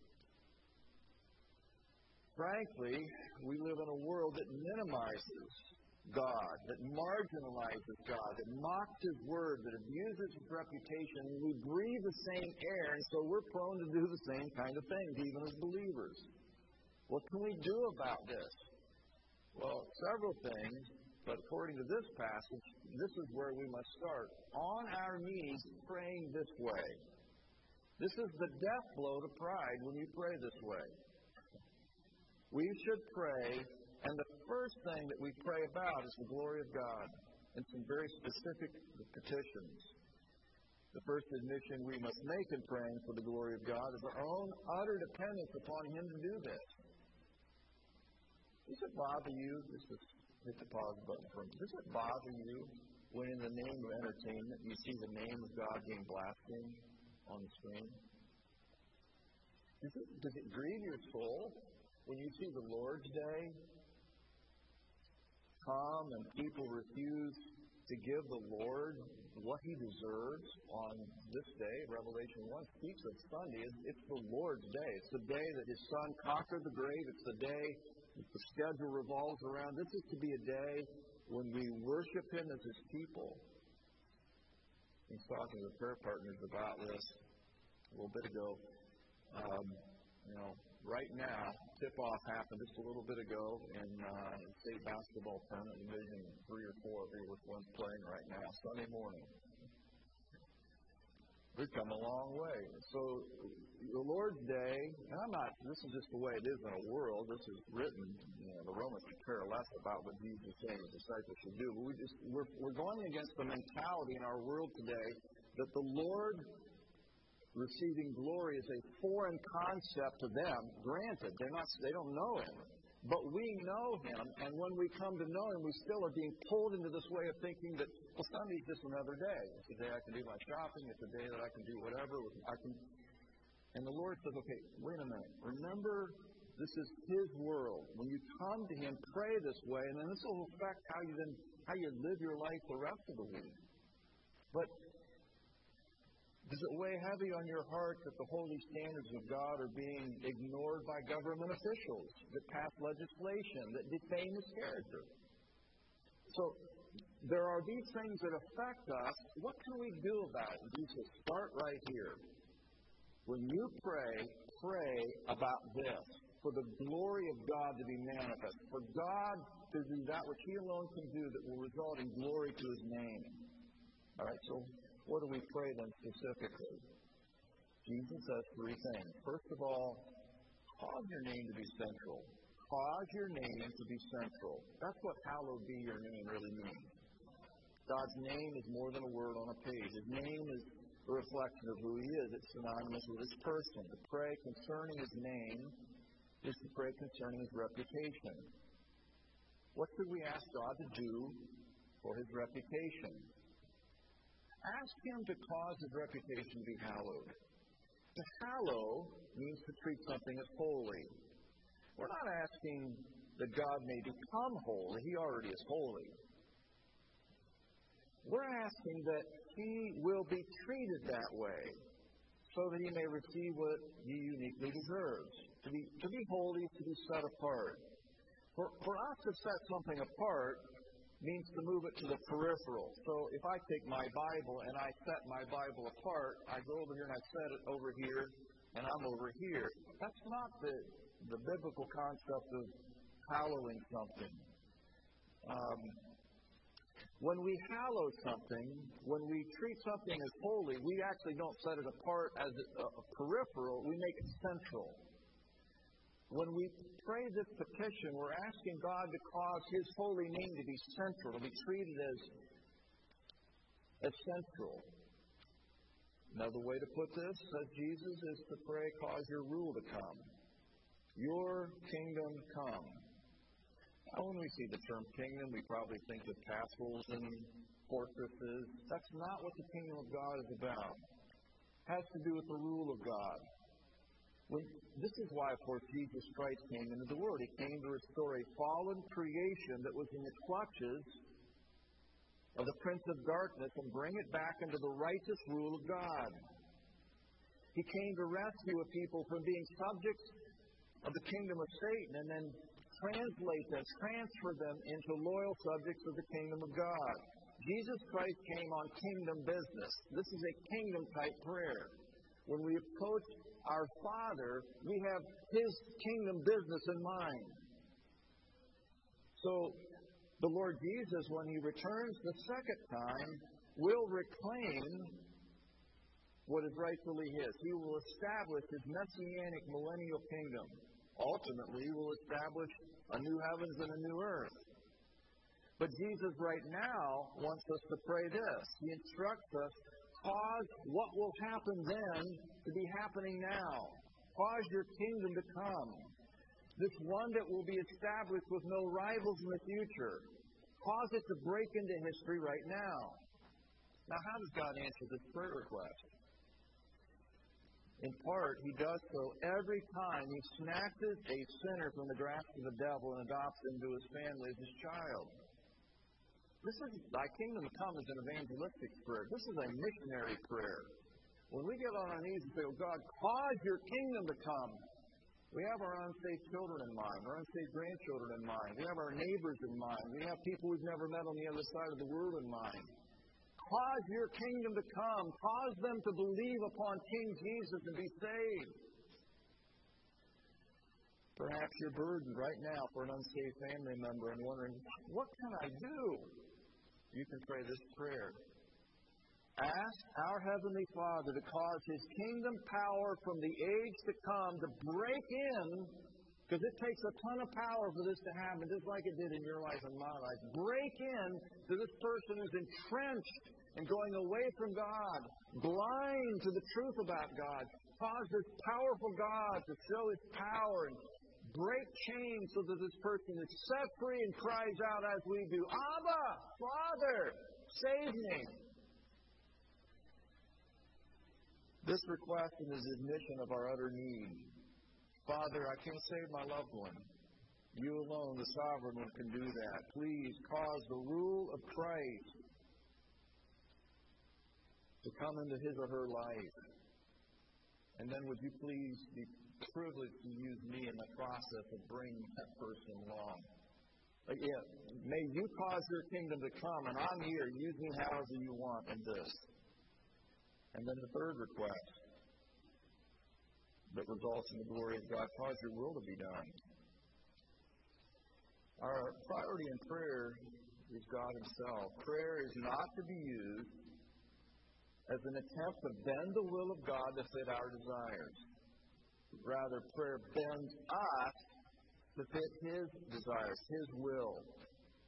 Speaker 5: Frankly, we live in a world that minimizes God, that marginalizes God, that mocks His word, that abuses His reputation, and we breathe the same air, and so we're prone to do the same kind of things, even as believers. What can we do about this? Well, several things, but according to this passage, this is where we must start. On our knees, praying this way. This is the death blow to pride when you pray this way. We should pray, and the first thing that we pray about is the glory of God and some very specific petitions. The first admission we must make in praying for the glory of God is our own utter dependence upon Him to do this. Does it bother you? Just to hit the pause button for a minute. Does it bother you when in the name of entertainment you see the name of God being blasphemed on the screen? Does it, does it grieve your soul when you see the Lord's Day come and people refuse to give the Lord what He deserves on this day? Revelation one speaks of Sunday. It's the Lord's Day. It's the day that His Son conquered the grave. It's the day that the schedule revolves around. This is to be a day when we worship Him as His people. I was talking to the prayer partners about this a little bit ago. Um, you know, right now, tip-off happened just a little bit ago in uh, state basketball tournament, Division three or four, I think which one's playing right now, Sunday morning. We've come a long way. So, the Lord's Day, and I'm not, this is just the way it is in a world. This is written, you know, the Romans could care less about what Jesus is saying the disciples should do. But we just, we're, we're going against the mentality in our world today that the Lord receiving glory is a foreign concept to them. Granted, they're not, they don't know Him. But we know Him, and when we come to know Him, we still are being pulled into this way of thinking that, well, Sunday's just another day. It's a day I can do my shopping. It's a day that I can do whatever. I can. And the Lord says, okay, wait a minute. Remember, this is His world. When you come to Him, pray this way, and then this will affect how you then how you live your life the rest of the week. But does it weigh heavy on your heart that the holy standards of God are being ignored by government officials that pass legislation that defame His character? So, there are these things that affect us. What can we do about it? Jesus, start right here. When you pray, pray about this. For the glory of God to be manifest. For God to do that which He alone can do that will result in glory to His name. All right, so what do we pray then specifically? Jesus says three things. First of all, cause your name to be central. Cause your name to be central. That's what hallowed be your name really means. God's name is more than a word on a page. His name is a reflection of who He is. It's synonymous with His person. To pray concerning His name is to pray concerning His reputation. What should we ask God to do for His reputation? Ask Him to cause His reputation to be hallowed. To hallow means to treat something as holy. We're not asking that God may become holy. He already is holy. We're asking that He will be treated that way so that He may receive what He uniquely deserves. To be, to be holy is to be set apart. For, for us to set something apart means to move it to the peripheral. So if I take my Bible and I set my Bible apart, I go over here and I set it over here, and I'm over here. That's not the, the biblical concept of hallowing something. Um, when we hallow something, when we treat something as holy, we actually don't set it apart as a, a peripheral. We make it central. When we pray this petition, we're asking God to cause His holy name to be central, to be treated as essential. Another way to put this, says Jesus, is to pray, cause your rule to come. Your kingdom come. Now, when we see the term kingdom, we probably think of castles and fortresses. That's not what the kingdom of God is about. It has to do with the rule of God. When, this is why, of course, Jesus Christ came into the world. He came to restore a fallen creation that was in the clutches of the prince of darkness and bring it back into the righteous rule of God. He came to rescue a people from being subjects of the kingdom of Satan and then translate them, transfer them into loyal subjects of the kingdom of God. Jesus Christ came on kingdom business. This is a kingdom-type prayer. When we approach our Father, we have His kingdom business in mind. So, the Lord Jesus, when He returns the second time, will reclaim what is rightfully His. He will establish His messianic millennial kingdom. Ultimately, He will establish a new heavens and a new earth. But Jesus right now wants us to pray this. He instructs us, cause what will happen then to be happening now. Cause your kingdom to come. This one that will be established with no rivals in the future. Cause it to break into history right now. Now, how does God answer this prayer request? In part, He does so every time He snatches a sinner from the grasp of the devil and adopts him into His family as His child. This is, thy kingdom come is an evangelistic prayer. This is a missionary prayer. When we get on our knees and say, oh God, cause your kingdom to come, we have our unsaved children in mind, our unsaved grandchildren in mind. We have our neighbors in mind. We have people we've never met on the other side of the world in mind. Cause your kingdom to come. Cause them to believe upon King Jesus and be saved. Perhaps you're burdened right now for an unsaved family member and wondering, what can I do? You can pray this prayer. Ask our Heavenly Father to cause His kingdom power from the age to come to break in, because it takes a ton of power for this to happen, just like it did in your life and my life. Break in to this person who's entrenched and going away from God, blind to the truth about God. Cause this powerful God to show His power and break chains so that this person is set free and cries out as we do, Abba, Father, save me. This request is admission of our utter need. Father, I can't save my loved one. You alone, the sovereign one, can do that. Please cause the rule of Christ to come into his or her life. And then would you please be privileged to use me in the process of bringing that person along. But yeah, may you cause your kingdom to come, and I'm here. Use me however you want in this. And then the third request that results in the glory of God, cause your will to be done. Our priority in prayer is God Himself. Prayer is not to be used as an attempt to bend the will of God to fit our desires. Rather, prayer bends us to fit His desires, His will.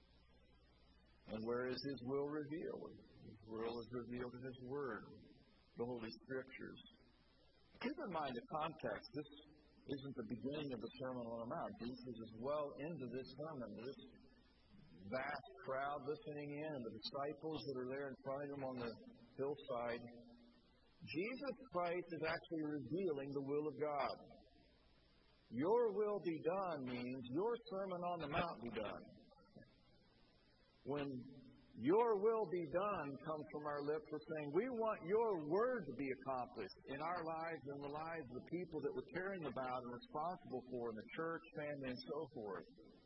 Speaker 5: And where is His will revealed? His will is revealed in His Word. the Holy Scriptures. Keep in mind the context. This isn't the beginning of the Sermon on the Mount. Jesus is well into this sermon. This vast crowd listening in, and the disciples that are there in front of him on the hillside. Jesus Christ is actually revealing the will of God. Your will be done means your Sermon on the Mount be done. When your will be done comes from our lips, we're saying we want your word to be accomplished in our lives and the lives of the people that we're caring about and responsible for in the church, family, and so forth.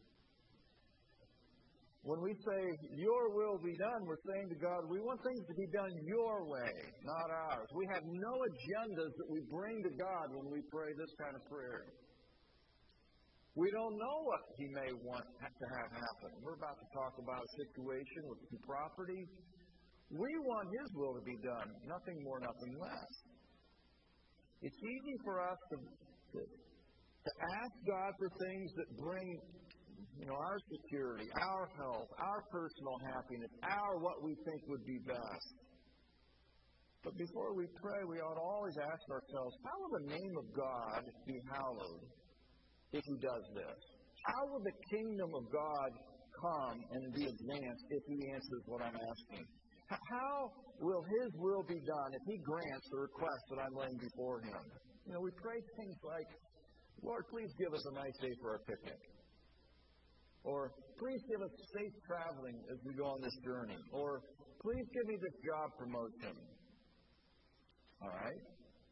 Speaker 5: When we say, your will be done, we're saying to God, we want things to be done your way, not ours. We have no agendas that we bring to God when we pray this kind of prayer. We don't know what He may want to have happen. We're about to talk about a situation with some property. We want His will to be done, nothing more, nothing less. It's easy for us to, to, to ask God for things that bring You know, our security, our health, our personal happiness, our what we think would be best. But before we pray, we ought to always ask ourselves, how will the name of God be hallowed if He does this? How will the kingdom of God come and be advanced if He answers what I'm asking? How will His will be done if He grants the request that I'm laying before Him? You know, we pray things like, Lord, please give us a nice day for our picnic. Or, please give us safe traveling as we go on this journey. Or, please give me this job promotion. All right?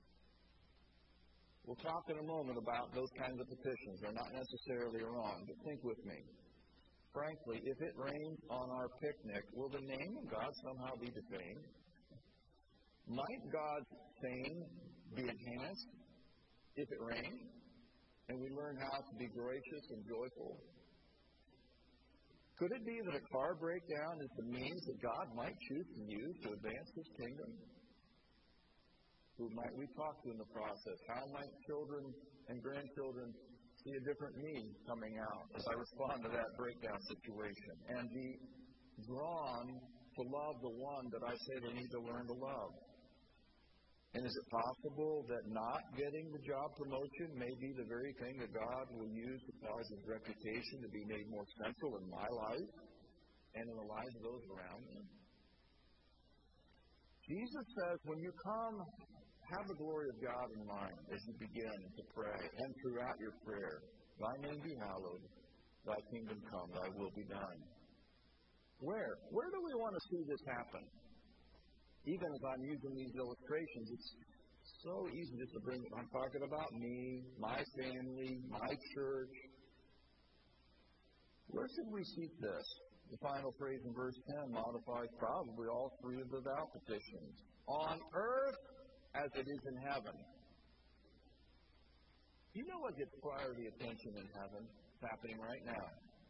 Speaker 5: We'll talk in a moment about those kinds of petitions. They're not necessarily wrong, but think with me. Frankly, if it rains on our picnic, will the name of God somehow be defamed? Might God's fame be enhanced if it rains and we learn how to be gracious and joyful? Could it be that a car breakdown is the means that God might choose to use to advance His kingdom? Who might we talk to in the process? How might children and grandchildren see a different me coming out as I respond to that breakdown situation and be drawn to love the one that I say they need to learn to love? And is it possible that not getting the job promotion may be the very thing that God will use to cause His reputation to be made more central in my life and in the lives of those around me? Jesus says, when you come, have the glory of God in mind as you begin to pray and throughout your prayer. Thy name be hallowed, Thy kingdom come, Thy will be done. Where? Where do we want to see this happen? Even as I'm using these illustrations, it's so easy just to bring, I'm talking about me, my family, my church. Where should we seek this? The final phrase in verse ten modifies probably all three of the thou petitions. On earth as it is in heaven. You know what gets priority attention in heaven? It's happening right now.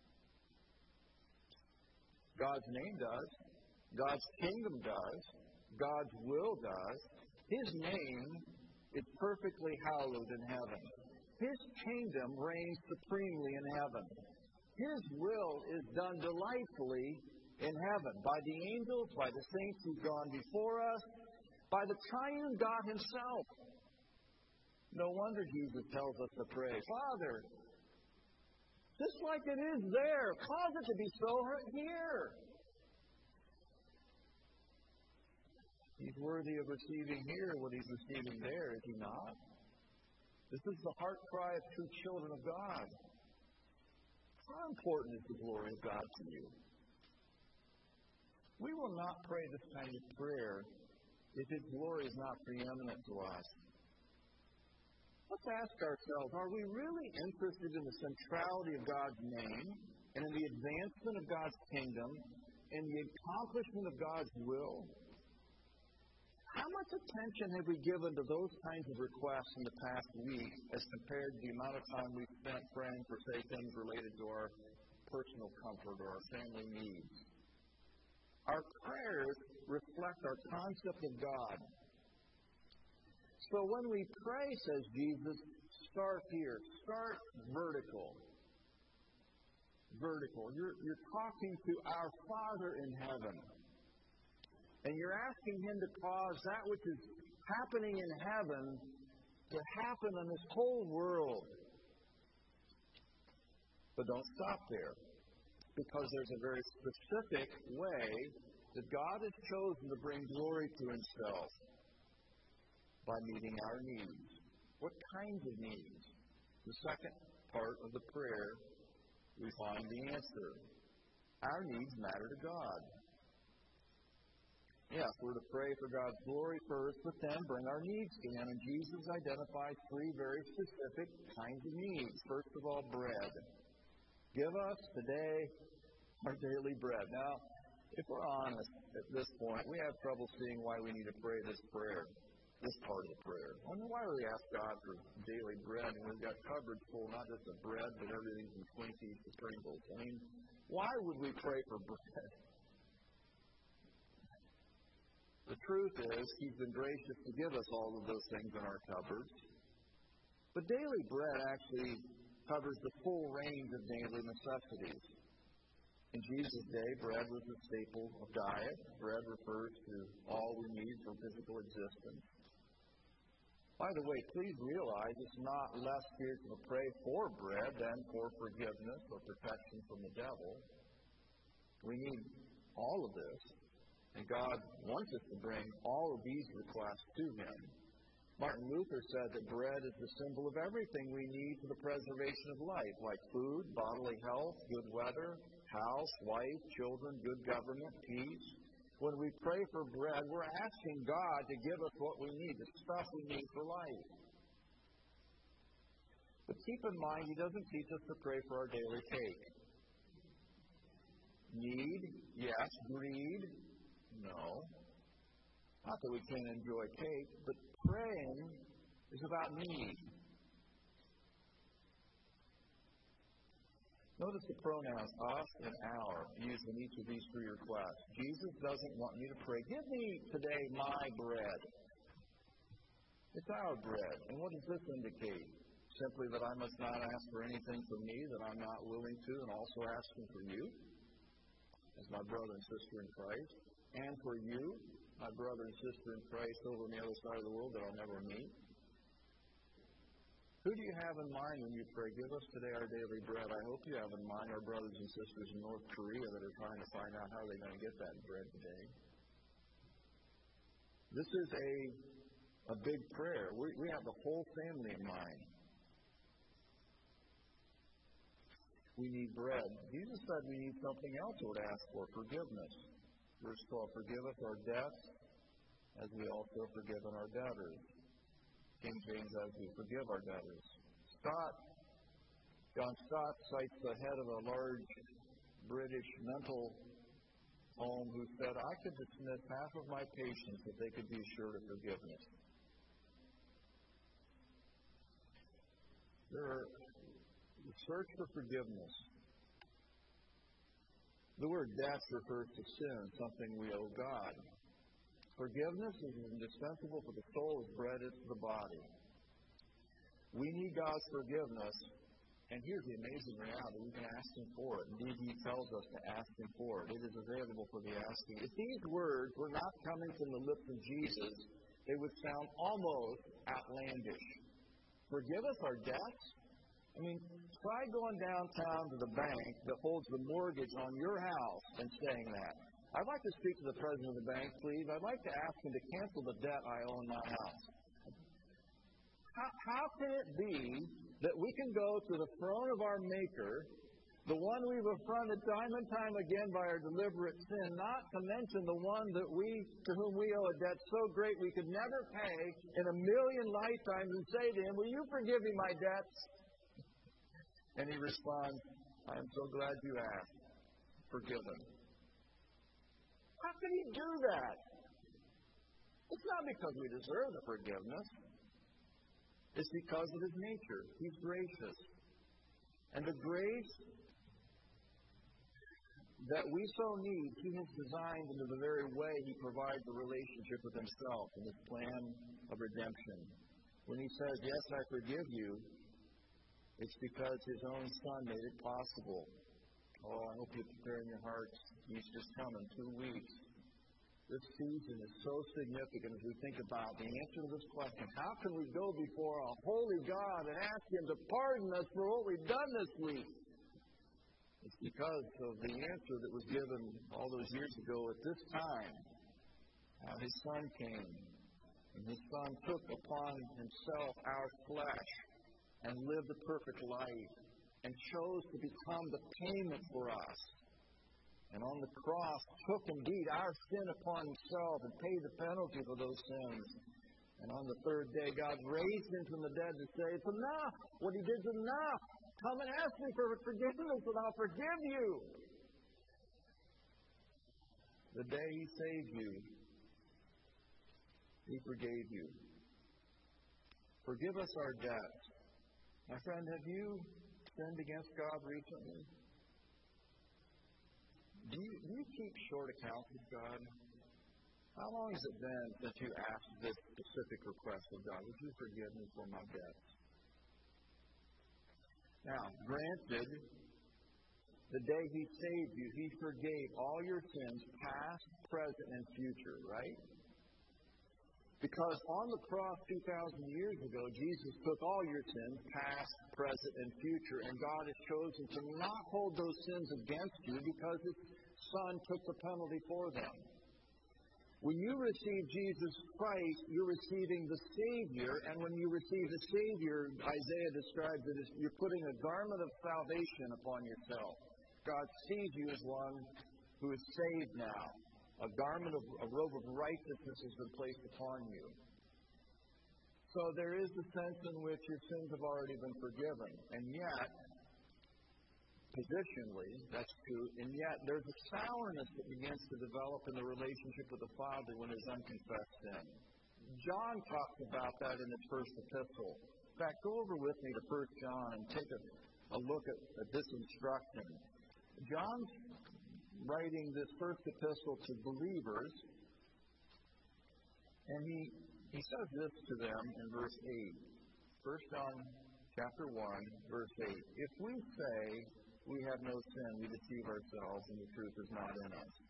Speaker 5: God's name does. God's kingdom does. God's will does. His name is perfectly hallowed in heaven. His kingdom reigns supremely in heaven. His will is done delightfully in heaven by the angels, by the saints who've gone before us, by the triune God Himself. No wonder Jesus tells us to pray, Father, just like it is there, cause it to be so here. He's worthy of receiving here what He's receiving there, is He not? This is the heart cry of true children of God. How important is the glory of God to you? We will not pray this kind of prayer if His glory is not preeminent to us. Let's ask ourselves, are we really interested in the centrality of God's name and in the advancement of God's kingdom and the accomplishment of God's will? How much attention have we given to those kinds of requests in the past week as compared to the amount of time we've spent praying for, say, things related to our personal comfort or our family needs? Our prayers reflect our concept of God. So when we pray, says Jesus, start here. Start vertical. Vertical. You're, you're talking to our Father in heaven. And you're asking Him to cause that which is happening in heaven to happen in this whole world. But don't stop there, because there's a very specific way that God has chosen to bring glory to Himself by meeting our needs. What kinds of needs? The second part of the prayer, we find the answer. Our needs matter to God. Yes, we're to pray for God's glory first, but then bring our needs to Him. And Jesus identifies three very specific kinds of needs. First of all, bread. Give us today our daily bread. Now, if we're honest at this point, we have trouble seeing why we need to pray this prayer, this part of the prayer. I mean, why do we ask God for daily bread? And we've got cupboards full not just of bread, but everything from Twinkies to Pringles. I mean, why would we pray for bread? The truth is, He's been gracious to give us all of those things in our cupboards. But daily bread actually covers the full range of daily necessities. In Jesus' day, bread was a staple of diet. Bread refers to all we need for physical existence. By the way, please realize it's not less spiritual to pray for bread than for forgiveness or protection from the devil. We need all of this. And God wants us to bring all of these requests to Him. Martin Luther said that bread is the symbol of everything we need for the preservation of life, like food, bodily health, good weather, house, wife, children, good government, peace. When we pray for bread, we're asking God to give us what we need, the stuff we need for life. But keep in mind, He doesn't teach us to pray for our daily cake. Need, yes. Greed, no. Not that we can't enjoy cake, but praying is about need. Notice the pronouns us and our used in each of these three requests. Jesus doesn't want me to pray, give me today my bread. It's our bread. And what does this indicate? Simply that I must not ask for anything from me that I'm not willing to, and also asking for you as my brother and sister in Christ, and for you, my brother and sister in Christ over on the other side of the world that I'll never meet. Who do you have in mind when you pray, give us today our daily bread? I hope you have in mind our brothers and sisters in North Korea that are trying to find out how they're going to get that bread today. This is a, a big prayer. We, we have the whole family in mind. We need bread. Jesus said we need something else we would ask for, forgiveness. Verse twelve, forgive us our debts as we also forgive our debtors. King James, as we forgive our debtors. Stott, John Stott cites the head of a large British mental home who said, I could dismiss half of my patients if they could be assured of forgiveness. There are the search for forgiveness. The word debt refers to sin, something we owe God. Forgiveness is indispensable for the soul as bread is for the body. We need God's forgiveness, and here's the amazing reality. We can ask Him for it. Indeed, He tells us to ask Him for it. It is available for the asking. If these words were not coming from the lips of Jesus, they would sound almost outlandish. Forgive us our debts? I mean, try going downtown to the bank that holds the mortgage on your house and saying that. I'd like to speak to the president of the bank, please. I'd like to ask him to cancel the debt I owe in my house. How, how can it be that we can go to the throne of our Maker, the one we've affronted time and time again by our deliberate sin, not to mention the one that we to whom we owe a debt so great we could never pay in a million lifetimes, and say to Him, will you forgive me my debts? And He responds, I am so glad you asked. Forgiven. How can He do that? It's not because we deserve the forgiveness. It's because of His nature. He's gracious. And the grace that we so need, He has designed into the very way He provides a relationship with Himself in His plan of redemption. When He says, yes, I forgive you, it's because His own Son made it possible. Oh, I hope you're preparing your hearts. Easter's coming, two weeks. This season is so significant as we think about the answer to this question. How can we go before a holy God and ask Him to pardon us for what we've done this week? It's because of the answer that was given all those years ago at this time. How His Son came, and His Son took upon Himself our flesh and lived a perfect life and chose to become the payment for us. And on the cross, took indeed our sin upon Himself and paid the penalty for those sins. And on the third day, God raised Him from the dead to say, it's enough. What He did is enough. Come and ask me for forgiveness and I'll forgive you. The day He saved you, He forgave you. Forgive us our debts. My friend, have you sinned against God recently? Do you, do you keep short account with God? How long has it been since you asked this specific request of God? Would you forgive me for my debts? Now, granted, the day He saved you, He forgave all your sins, past, present, and future, right? Because on the cross two thousand years ago, Jesus took all your sins, past, present, and future, and God has chosen to not hold those sins against you because His Son took the penalty for them. When you receive Jesus Christ, you're receiving the Savior, and when you receive the Savior, Isaiah describes it as you're putting a garment of salvation upon yourself. God sees you as one who is saved now. A garment of a robe of righteousness has been placed upon you. So there is a sense in which your sins have already been forgiven. And yet, positionally, that's true, and yet there's a sourness that begins to develop in the relationship with the Father when there's unconfessed sin. John talks about that in his first epistle. In fact, go over with me to First John and take a, a look at, at this instruction. John's writing this first epistle to believers, and he, he says this to them in verse eight. First John chapter one, verse eight. If we say we have no sin, we deceive ourselves, and the truth is not in us.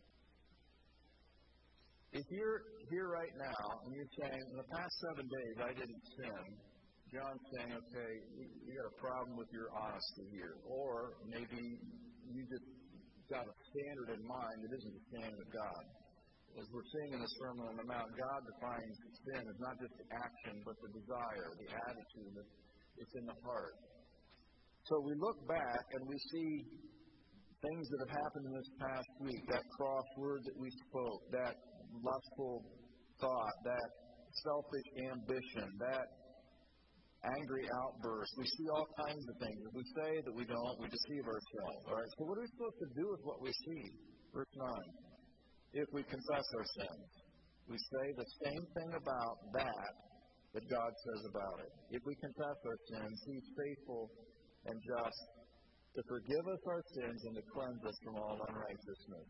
Speaker 5: If you're here right now, and you're saying, in the past seven days I didn't sin, John's saying, okay, you, you got a problem with your honesty here. Or maybe you just got a standard in mind that isn't the standard of God. As we're seeing in the Sermon on the Mount, God defines sin as not just the action, but the desire, the attitude that's in the heart. So we look back and we see things that have happened in this past week, that cross word that we spoke, that lustful thought, that selfish ambition, that angry outburst. We see all kinds of things. If we say that we don't, we deceive ourselves. All right. So what are we supposed to do with what we see? Verse nine. If we confess our sins, we say the same thing about that that God says about it. If we confess our sins, He's faithful and just to forgive us our sins and to cleanse us from all unrighteousness.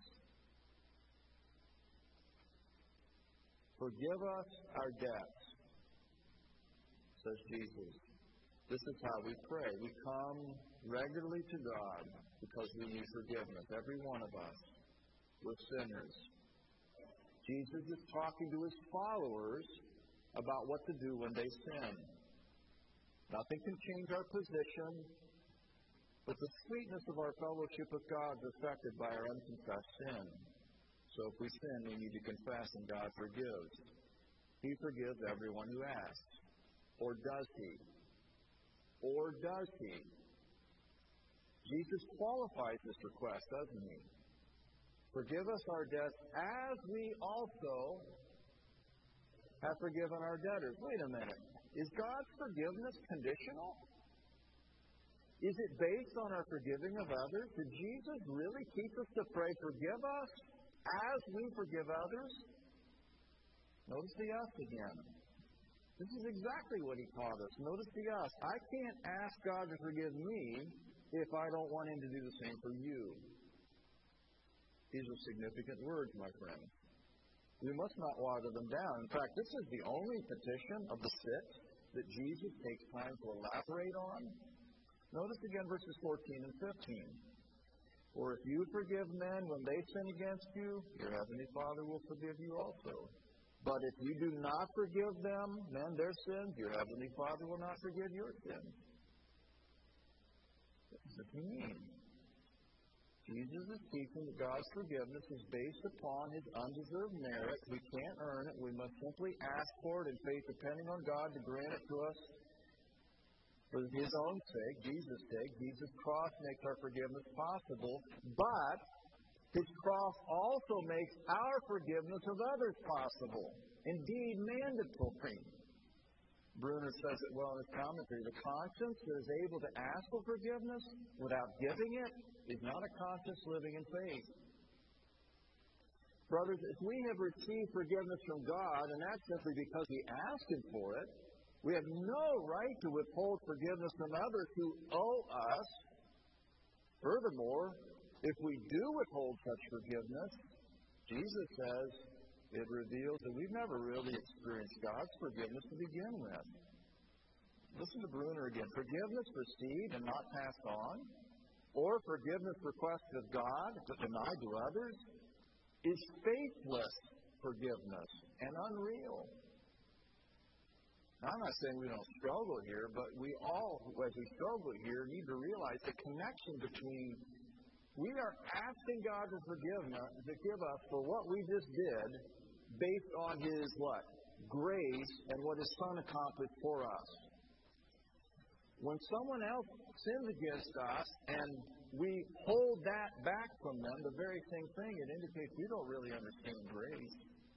Speaker 5: Forgive us our debts, says Jesus. This is how we pray. We come regularly to God because we need forgiveness. Every one of us. We're sinners. Jesus is talking to His followers about what to do when they sin. Nothing can change our position, but the sweetness of our fellowship with God is affected by our unconfessed sin. So if we sin, we need to confess, and God forgives. He forgives everyone who asks. Or does He? Or does He? Jesus qualifies this request, doesn't He? Forgive us our debts as we also have forgiven our debtors. Wait a minute. Is God's forgiveness conditional? Is it based on our forgiving of others? Did Jesus really teach us to pray, forgive us as we forgive others? Notice the us again. This is exactly what He taught us. Notice the us. I can't ask God to forgive me if I don't want Him to do the same for you. These are significant words, my friends. We must not water them down. In fact, this is the only petition of the six that Jesus takes time to elaborate on. Notice again verses fourteen and fifteen. For if you forgive men when they sin against you, your heavenly Father will forgive you also. But if you do not forgive them, men, their sins, your heavenly Father will not forgive your sins. What does it mean? Jesus is teaching that God's forgiveness is based upon His undeserved merit. We can't earn it. We must simply ask for it in faith, depending on God to grant it to us for His own sake, Jesus' sake. Jesus' cross makes our forgiveness possible, but His cross also makes our forgiveness of others possible, indeed mandatory. Bruner says it well in his commentary. The conscience that is able to ask for forgiveness without giving it is not a conscience living in faith. Brothers, if we have received forgiveness from God, and that's simply because we asked Him for it, we have no right to withhold forgiveness from others who owe us. Furthermore, if we do withhold such forgiveness, Jesus says it reveals that we've never really experienced God's forgiveness to begin with. Listen to Bruner again. Forgiveness received and not passed on, or forgiveness requested of God but denied to others, is faithless forgiveness and unreal. Now, I'm not saying we don't struggle here, but we all, as we struggle here, need to realize the connection between we are asking God to forgive, to give us for what we just did based on His what? Grace and what His Son accomplished for us. When someone else sins against us and we hold that back from them, the very same thing, it indicates we don't really understand grace.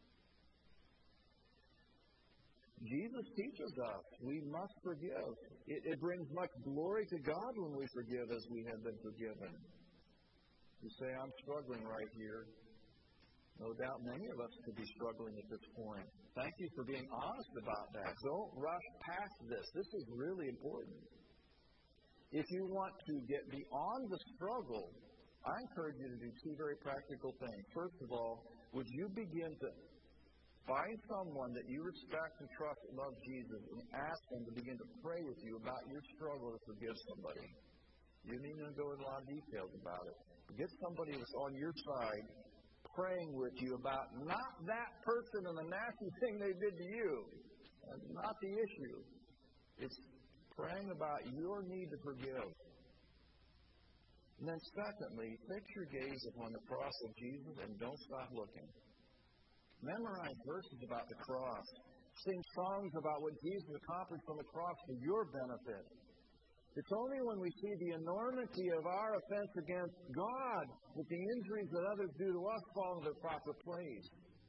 Speaker 5: Jesus teaches us we must forgive. It, it brings much glory to God when we forgive as we have been forgiven. You say, I'm struggling right here. No doubt many of us could be struggling at this point. Thank you for being honest about that. Don't rush past this. This is really important. If you want to get beyond the struggle, I encourage you to do two very practical things. First of all, would you begin to find someone that you respect and trust and love Jesus and ask them to begin to pray with you about your struggle to forgive somebody. You don't even go into a lot of details about it. Get somebody that's on your side praying with you about not that person and the nasty thing they did to you. That's not the issue. It's praying about your need to forgive. And then secondly, fix your gaze upon the cross of Jesus and don't stop looking. Memorize verses about the cross. Sing songs about what Jesus accomplished on the cross for your benefit. It's only when we see the enormity of our offense against God that the injuries that others do to us fall into their proper place.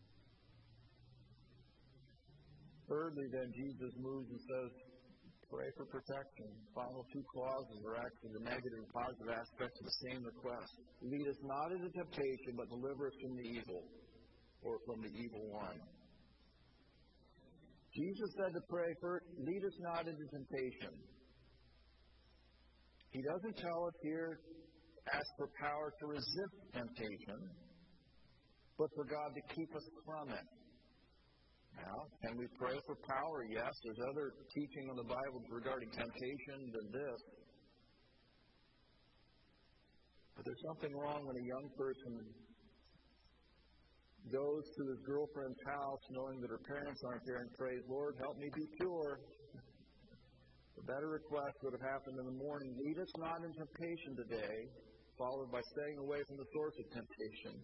Speaker 5: Thirdly, then, Jesus moves and says, pray for protection. Final two clauses are actually the negative and positive aspects of the same request. Lead us not into temptation, but deliver us from the evil, or from the evil one. Jesus said to pray first, lead us not into temptation. He doesn't tell us here, ask for power to resist temptation, but for God to keep us from it. Now, can we pray for power? Yes. There's other teaching in the Bible regarding temptation than this. But there's something wrong when a young person goes to his girlfriend's house knowing that her parents aren't there and prays, Lord, help me be pure. The better request would have happened in the morning, lead us not in temptation today, followed by staying away from the source of temptation.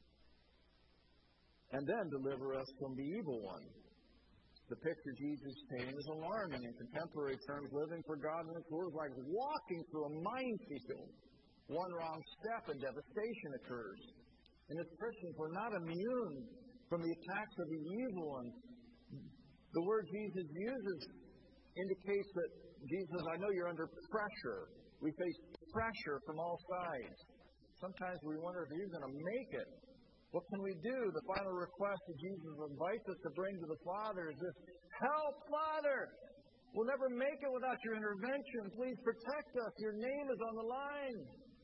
Speaker 5: And then deliver us from the evil one. The picture Jesus painted is alarming. In contemporary terms, living for God in this world is like walking through a minefield. One wrong step and devastation occurs. And as Christians, we're not immune from the attacks of the evil one. The word Jesus uses indicates that Jesus, I know you're under pressure. We face pressure from all sides. Sometimes we wonder if you're going to make it. What can we do? The final request that Jesus invites us to bring to the Father is this, help, Father! We'll never make it without your intervention. Please protect us. Your name is on the line.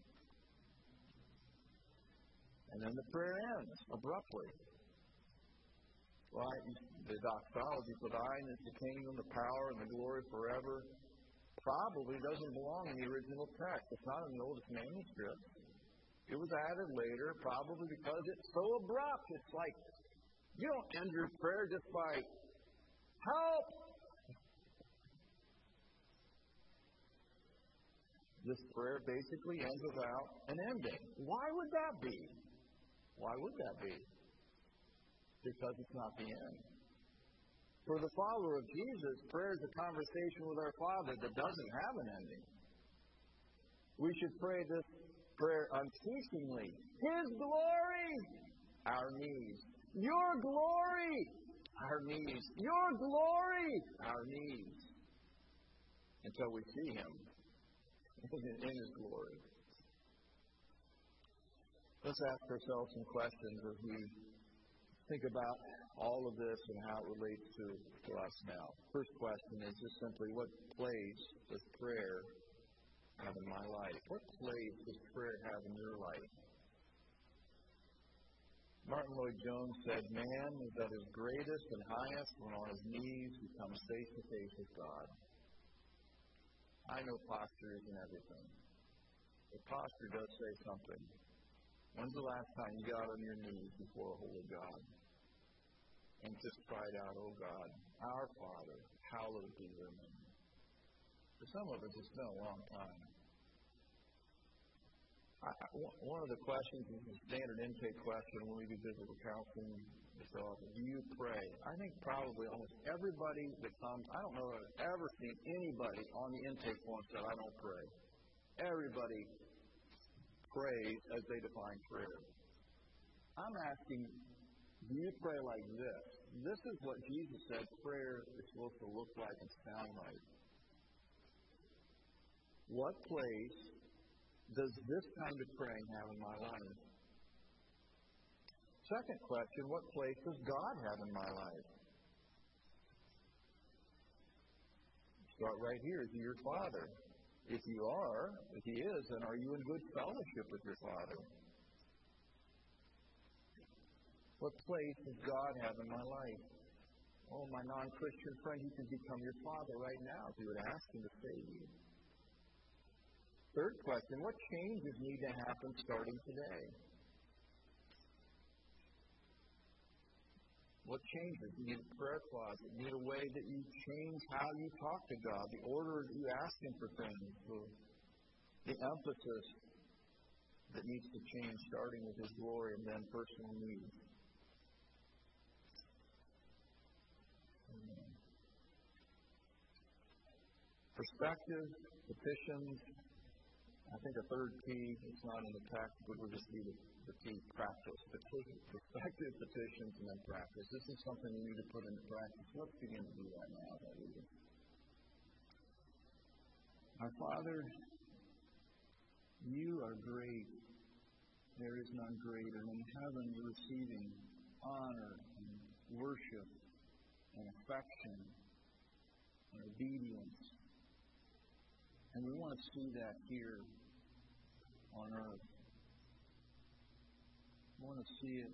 Speaker 5: And then the prayer ends abruptly. Right? The doxology, for thine is the kingdom, the power, and the glory forever, probably doesn't belong in the original text. It's not in the oldest manuscript. It was added later, probably because it's so abrupt. It's like, you don't end your prayer just by, help! This prayer basically ends without an ending. Why would that be? Why would that be? Because it's not the end. For the follower of Jesus, prayer is a conversation with our Father that doesn't have an ending. We should pray this prayer unceasingly. His glory, our needs. Your glory, our needs. Your glory, our needs. Until we see Him in His glory. Let's ask ourselves some questions as we think about all of this and how it relates to, to us now. First question is just simply, what place does prayer have in my life? What place does prayer have in your life? Martin Lloyd-Jones said, man is at his greatest and highest when on his knees he comes face to face with God. I know posture isn't everything. But posture does say something. When's the last time you got on your knees before a holy God and just cried out, oh God, our Father, hallowed be your name? For some of us, it's been a long time. I, I, one of the questions is the standard intake question when we do biblical counseling. So, do you pray? I think probably almost everybody that comes, I don't know if I've ever seen anybody on the intake form say, I don't pray. Everybody prays as they define prayer. I'm asking, do you pray like this? This is what Jesus said prayer is supposed to look like and sound like. What place does this kind of praying have in my life? Second question, what place does God have in my life? Start right here. Is He your Father? If you are, if He is, then are you in good fellowship with your Father? What place does God have in my life? Oh, my non-Christian friend, He can become your Father right now if you would ask Him to save you. Third question, what changes need to happen starting today? What changes? You need a prayer closet. You need a way that you change how you talk to God, the order that you ask Him for things, the, the emphasis that needs to change, starting with His glory and then personal needs. Amen. Perspective, petitions. I think a third key, it's not in the text, but we'll just need the key, practice. Perspective, petitions, and then practice. This is something we need to put into practice. Let's begin to do that now. Our Father, You are great. There is none greater. In heaven, You're receiving honor and worship and affection and obedience. And we want to see that here on earth. We want to see it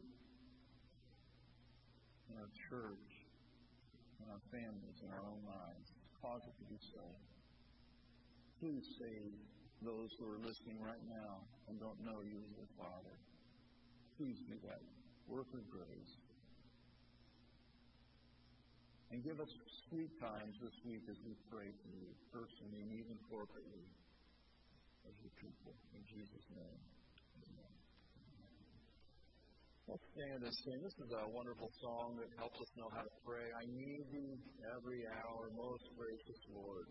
Speaker 5: in our church, in our families, in our own lives. Cause it to be so. Please save those who are listening right now and don't know You as their Father. Please do that work of grace. And give us sweet times this week as we pray for You, personally and even corporately, as Your people. In Jesus' name. Amen. Let's stand and sing. This is a wonderful song that helps us know how to pray. I need Thee every hour, most gracious Lord.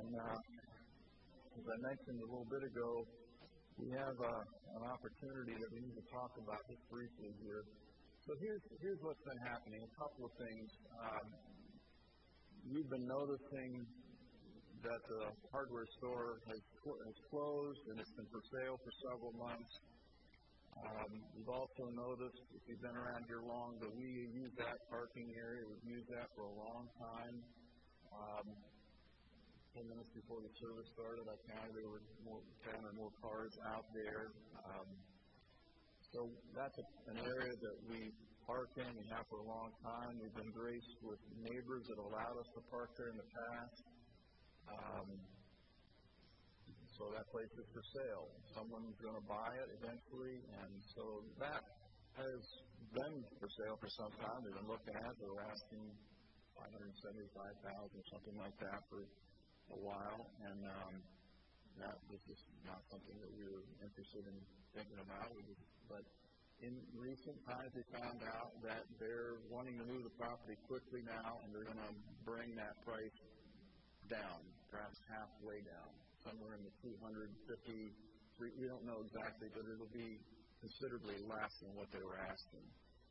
Speaker 5: And uh, as I mentioned a little bit ago, we have uh, an opportunity that we need to talk about just briefly here. So here's here's what's been happening. A couple of things. Um, we've been noticing that the hardware store has, cl- has closed and it's been for sale for several months. Um, we've also noticed, if you've been around here long, that we use that parking area. We've used that for a long time. Um, ten minutes before the service started, I counted there were more, ten or more cars out there. Um, so that's a, an area that we park in and have for a long time. We've been graced with neighbors that allowed us to park there in the past. Um, So that place is for sale. Someone's going to buy it eventually, and so that has been for sale for some time. They've been looking at it. They were asking five hundred seventy-five thousand dollars or something like that for a while, and um, that was just not something that we were interested in thinking about. We just, but in recent times, we found out that they're wanting to move the property quickly now, and they're going to bring that price down, perhaps halfway down. Somewhere in the two hundred fifty, we don't know exactly, but it'll be considerably less than what they were asking.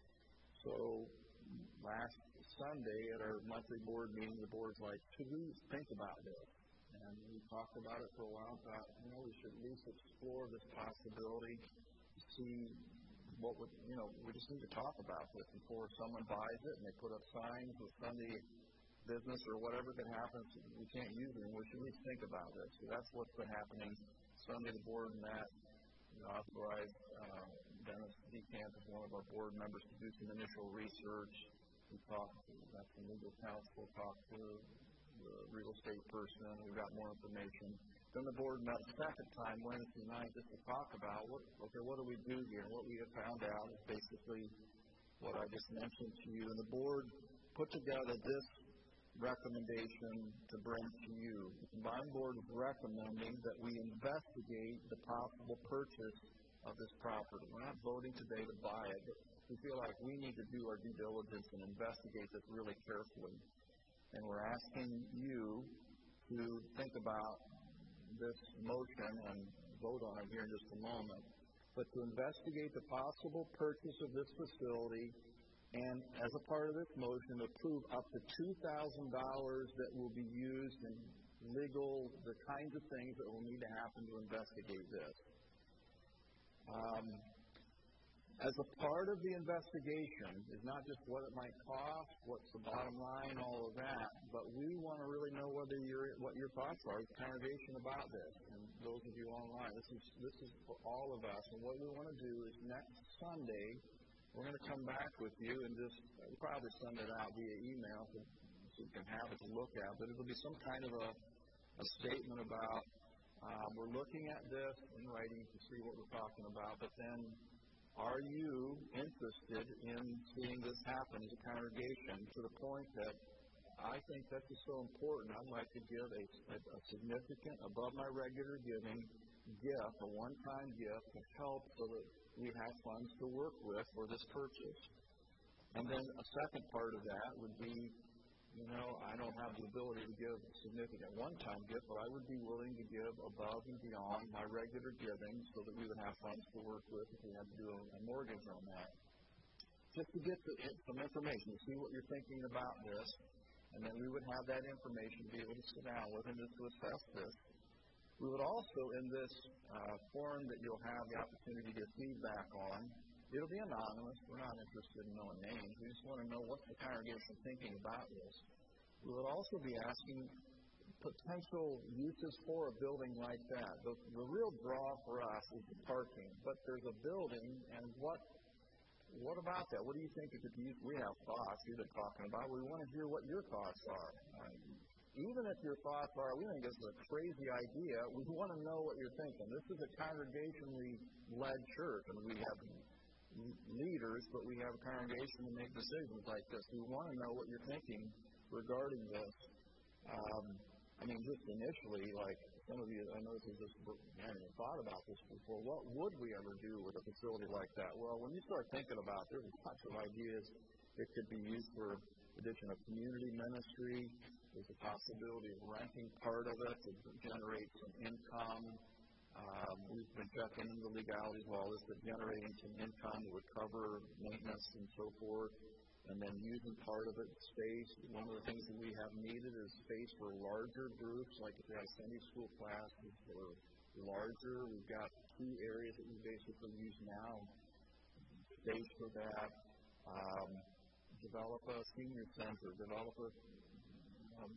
Speaker 5: So last Sunday at our monthly board meeting, the board's like, should we think about this? And we talked about it for a while, thought, you know, we should at least explore this possibility to see what would, you know, we just need to talk about this before someone buys it and they put up signs with Sunday business or whatever that happens, we can't use it, and we should at least think about this. So that's what's been happening. Sunday, the board met, you know, authorized uh, Dennis DeCamp as one of our board members to do some initial research. We talked to, got some legal counsel, talked to the real estate person, we got more information. Then the board met a second time Wednesday night just to talk about, what, okay, what do we do here? And what we have found out is basically what I just mentioned to you. And the board put together this recommendation to bring to you. The combined board is recommending that we investigate the possible purchase of this property. We're not voting today to buy it, but we feel like we need to do our due diligence and investigate this really carefully. And we're asking you to think about this motion and vote on it here in just a moment. But to investigate the possible purchase of this facility, and as a part of this motion, approve up to two thousand dollars that will be used in legal, the kinds of things that will need to happen to investigate this. Um, as a part of the investigation is not just what it might cost, what's the bottom line, all of that, but we want to really know whether you're, what your thoughts are as a congregation about this. And those of you online, this is, this is for all of us. And what we want to do is next Sunday, we're going to come back with you and just uh, probably send it out via email so, so you can have it to look at. But it'll be some kind of a, a statement about uh, we're looking at this in writing to see what we're talking about. But then, are you interested in seeing this happen as a congregation to the point that I think this is so important? I'd like to give a, a, a significant, above my regular giving gift, a one-time gift to help so that we have funds to work with for this purchase. And then a second part of that would be, you know, I don't have the ability to give a significant one-time gift, but I would be willing to give above and beyond my regular giving so that we would have funds to work with if we had to do a, a mortgage on that. Just to get the, some information, to see what you're thinking about this, and then we would have that information to be able to sit down with and just to assess this. We would also, in this uh, form that you'll have the opportunity to get feedback on, it'll be anonymous. We're not interested in knowing names. We just want to know what's the congregation thinking about this. We would also be asking potential uses for a building like that. The, the real draw for us is the parking, but there's a building, and what what about that? What do you think it could be used? We have thoughts you've been talking about. We want to hear what your thoughts are. Uh, Even if your thoughts are, we think this is a crazy idea, we want to know what you're thinking. This is a congregationally led church, and we have leaders, but we have a congregation to make decisions like this. We want to know what you're thinking regarding this. Um, I mean, just initially, like some of you, I know this is just, I haven't even thought about this before. What would we ever do with a facility like that? Well, when you start thinking about it, there's lots of ideas. It could be used for addition of community ministry. There's a possibility of renting part of it to generate some income. Um, we've been checking the legalities of all this, but generating some income that would cover maintenance and so forth, and then using part of it, space. One of the things that we have needed is space for larger groups, like if we have Sunday school classes that are larger. We've got two areas that we basically use now, space for that. Um, develop a senior center, develop a um,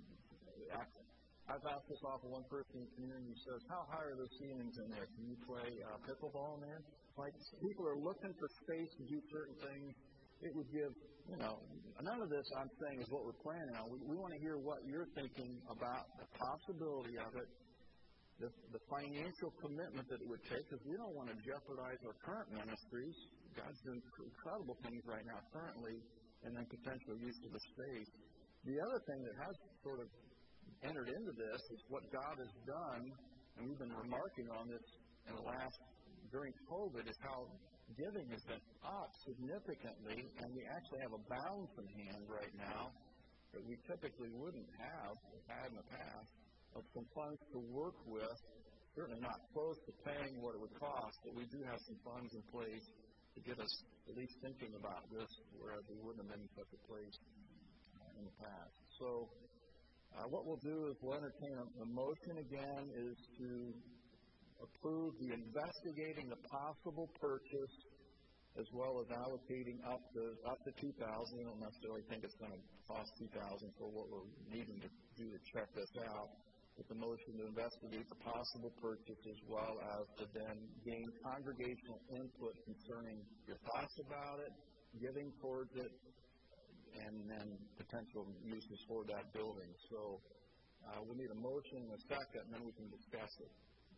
Speaker 5: I've asked this off of one person in the community who says, how high are those ceilings in there? Can you play uh, pickleball in there? Like, people are looking for space to do certain things. It would give, you know, none of this I'm saying is what we're planning on. We, we want to hear what you're thinking about the possibility of it, the, the financial commitment that it would take, because we don't want to jeopardize our current ministries. God's doing incredible things right now currently, and then potential use of the space. The other thing that has sort of entered into this is what God has done, and we've been remarking on this in the last, during COVID, is how giving has been up significantly, and we actually have a balance in hand right now that we typically wouldn't have, had in the past, of some funds to work with, certainly not close to paying what it would cost, but we do have some funds in place to get us at least thinking about this, whereas we wouldn't have been in such a place in the past. So uh, what we'll do is we'll entertain a, a motion again is to approve the investigating the possible purchase as well as allocating up to up to two thousand. We don't necessarily think it's going to cost two thousand for what we're needing to do to check this out. With the motion to investigate the possible purchase as well as to then gain congregational input concerning your thoughts about it, giving towards it, and then potential uses for that building. So uh, we need a motion and a second, and then we can discuss it.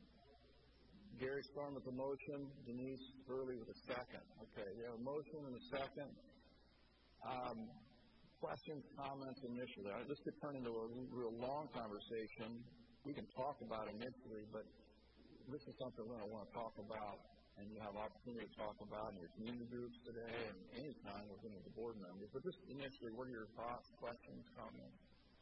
Speaker 5: Gary Storm with the motion, Denise Burley with a second. Okay, we have a motion and a second. Um, questions, comments initially. This could turn into a real long conversation. We can talk about it initially, but this is something we're going to want to talk about, and you have opportunity to talk about in your community groups today and any time with any of the board members. But just initially, what are your thoughts, questions, comments?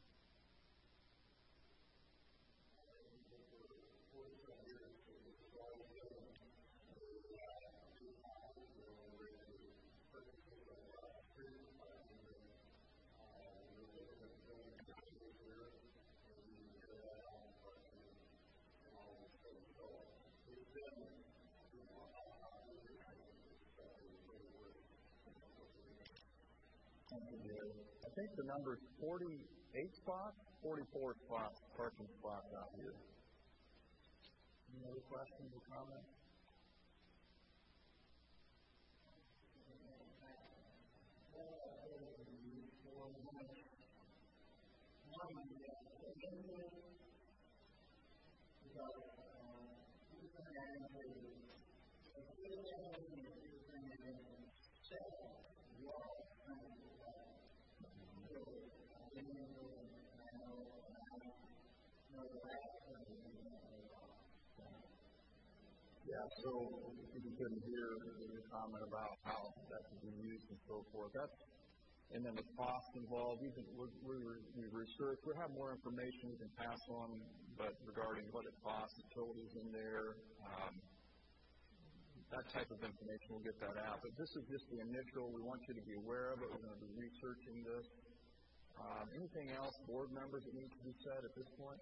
Speaker 5: I think the number is forty-eight spots, forty-four spots, parking spots out here. Any other questions or comments? Yeah, so if you couldn't hear your comment about how that could be used and so forth, that's, and then the cost involved, we we we research, we have more information we can pass on, but regarding what it costs, utilities in there, um, that type of information, we'll get that out. But this is just the initial, we want you to be aware of it, we're going to be researching this. Um, anything else, board members, that needs to be said at this point?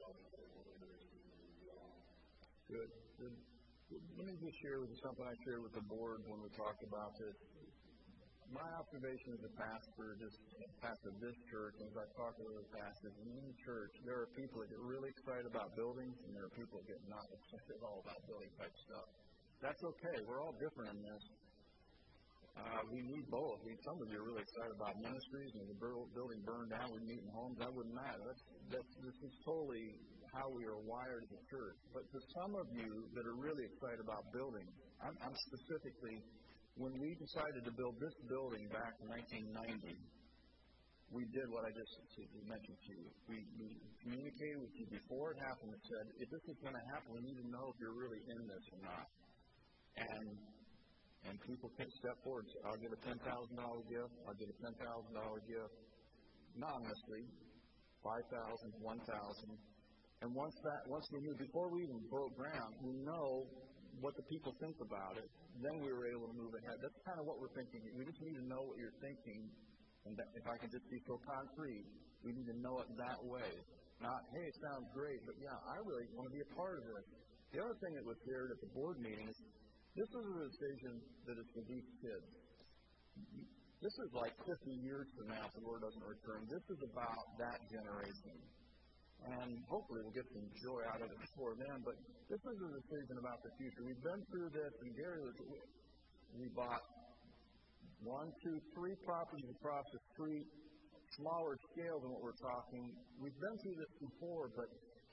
Speaker 5: Good. Good. Let me just share with you something I shared with the board when we talked about this. My observation as a pastor, just pastor of this church, and as I talk to other pastors in any church, there are people that get really excited about buildings, and there are people that get not excited at all about building type stuff. That's okay. We're all different in this. Uh, we need both. I mean, some of you are really excited about ministries, and the building burned down, we meet in homes. That wouldn't matter. That's, that's, this is totally how we are wired as a church. But to some of you that are really excited about building, I'm, I'm specifically, when we decided to build this building back in nineteen ninety, we did what I just mentioned to you. We, we communicated with you before it happened and said, if this is going to happen, we need to know if you're really in this or not. And and people can step forward and say, I'll give a ten thousand dollars gift, I'll give a ten thousand dollars gift, anonymously, five thousand dollars, one thousand dollars. And once that, once we knew, before we even broke ground, we know what the people think about it, then we were able to move ahead. That's kind of what we're thinking. We just need to know what you're thinking. And that, if I can just be so concrete, we need to know it that way. Not, hey, it sounds great, but yeah, I really want to be a part of this. The other thing that was shared at the board meeting is this is a decision that is for these kids. This is like fifty years from now if the Lord doesn't return. This is about that generation. And hopefully we'll get some joy out of it before then, but this is a decision about the future. We've been through this, and Gary, we bought one, two, three properties across the street, smaller scale than what we're talking. We've been through this before, but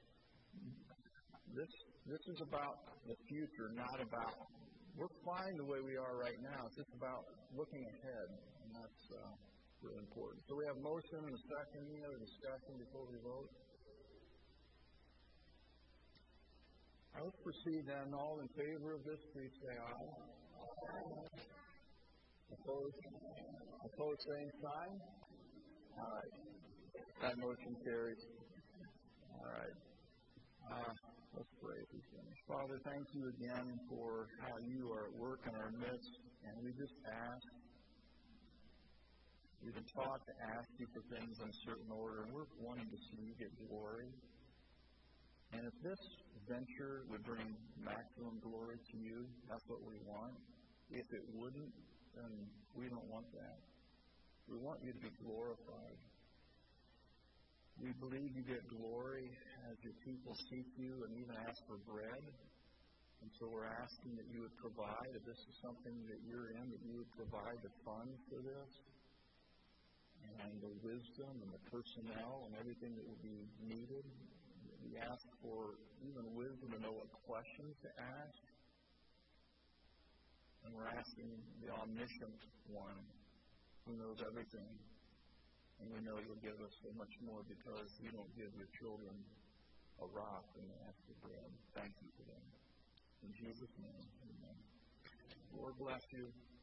Speaker 5: this this is about the future, not about, we're fine the way we are right now. It's just about looking ahead, and that's uh, really important. So we have motion and a second. Any other discussion before we vote? I let's proceed then. All in favor of this, please say aye. Opposed? Opposed, same sign. All right. That motion carries. All right. Uh, let's pray if we finish. Father, thank you again for how you are at work in our midst, and we just ask. We've been taught to ask you for things in a certain order, and we're wanting to see you get glory. And if this venture would bring maximum glory to you, that's what we want. If it wouldn't, then we don't want that. We want you to be glorified. We believe you get glory as your people seek you and even ask for bread. And so we're asking that you would provide, if this is something that you're in, that you would provide the funds for this, and the wisdom and the personnel and everything that will be needed. We ask for even wisdom to know what questions to ask. And we're asking the omniscient one who knows everything. And we know you'll give us so much more because you don't give your children a rock when they ask for bread. Thank you for that. In Jesus' name, amen. Lord bless you.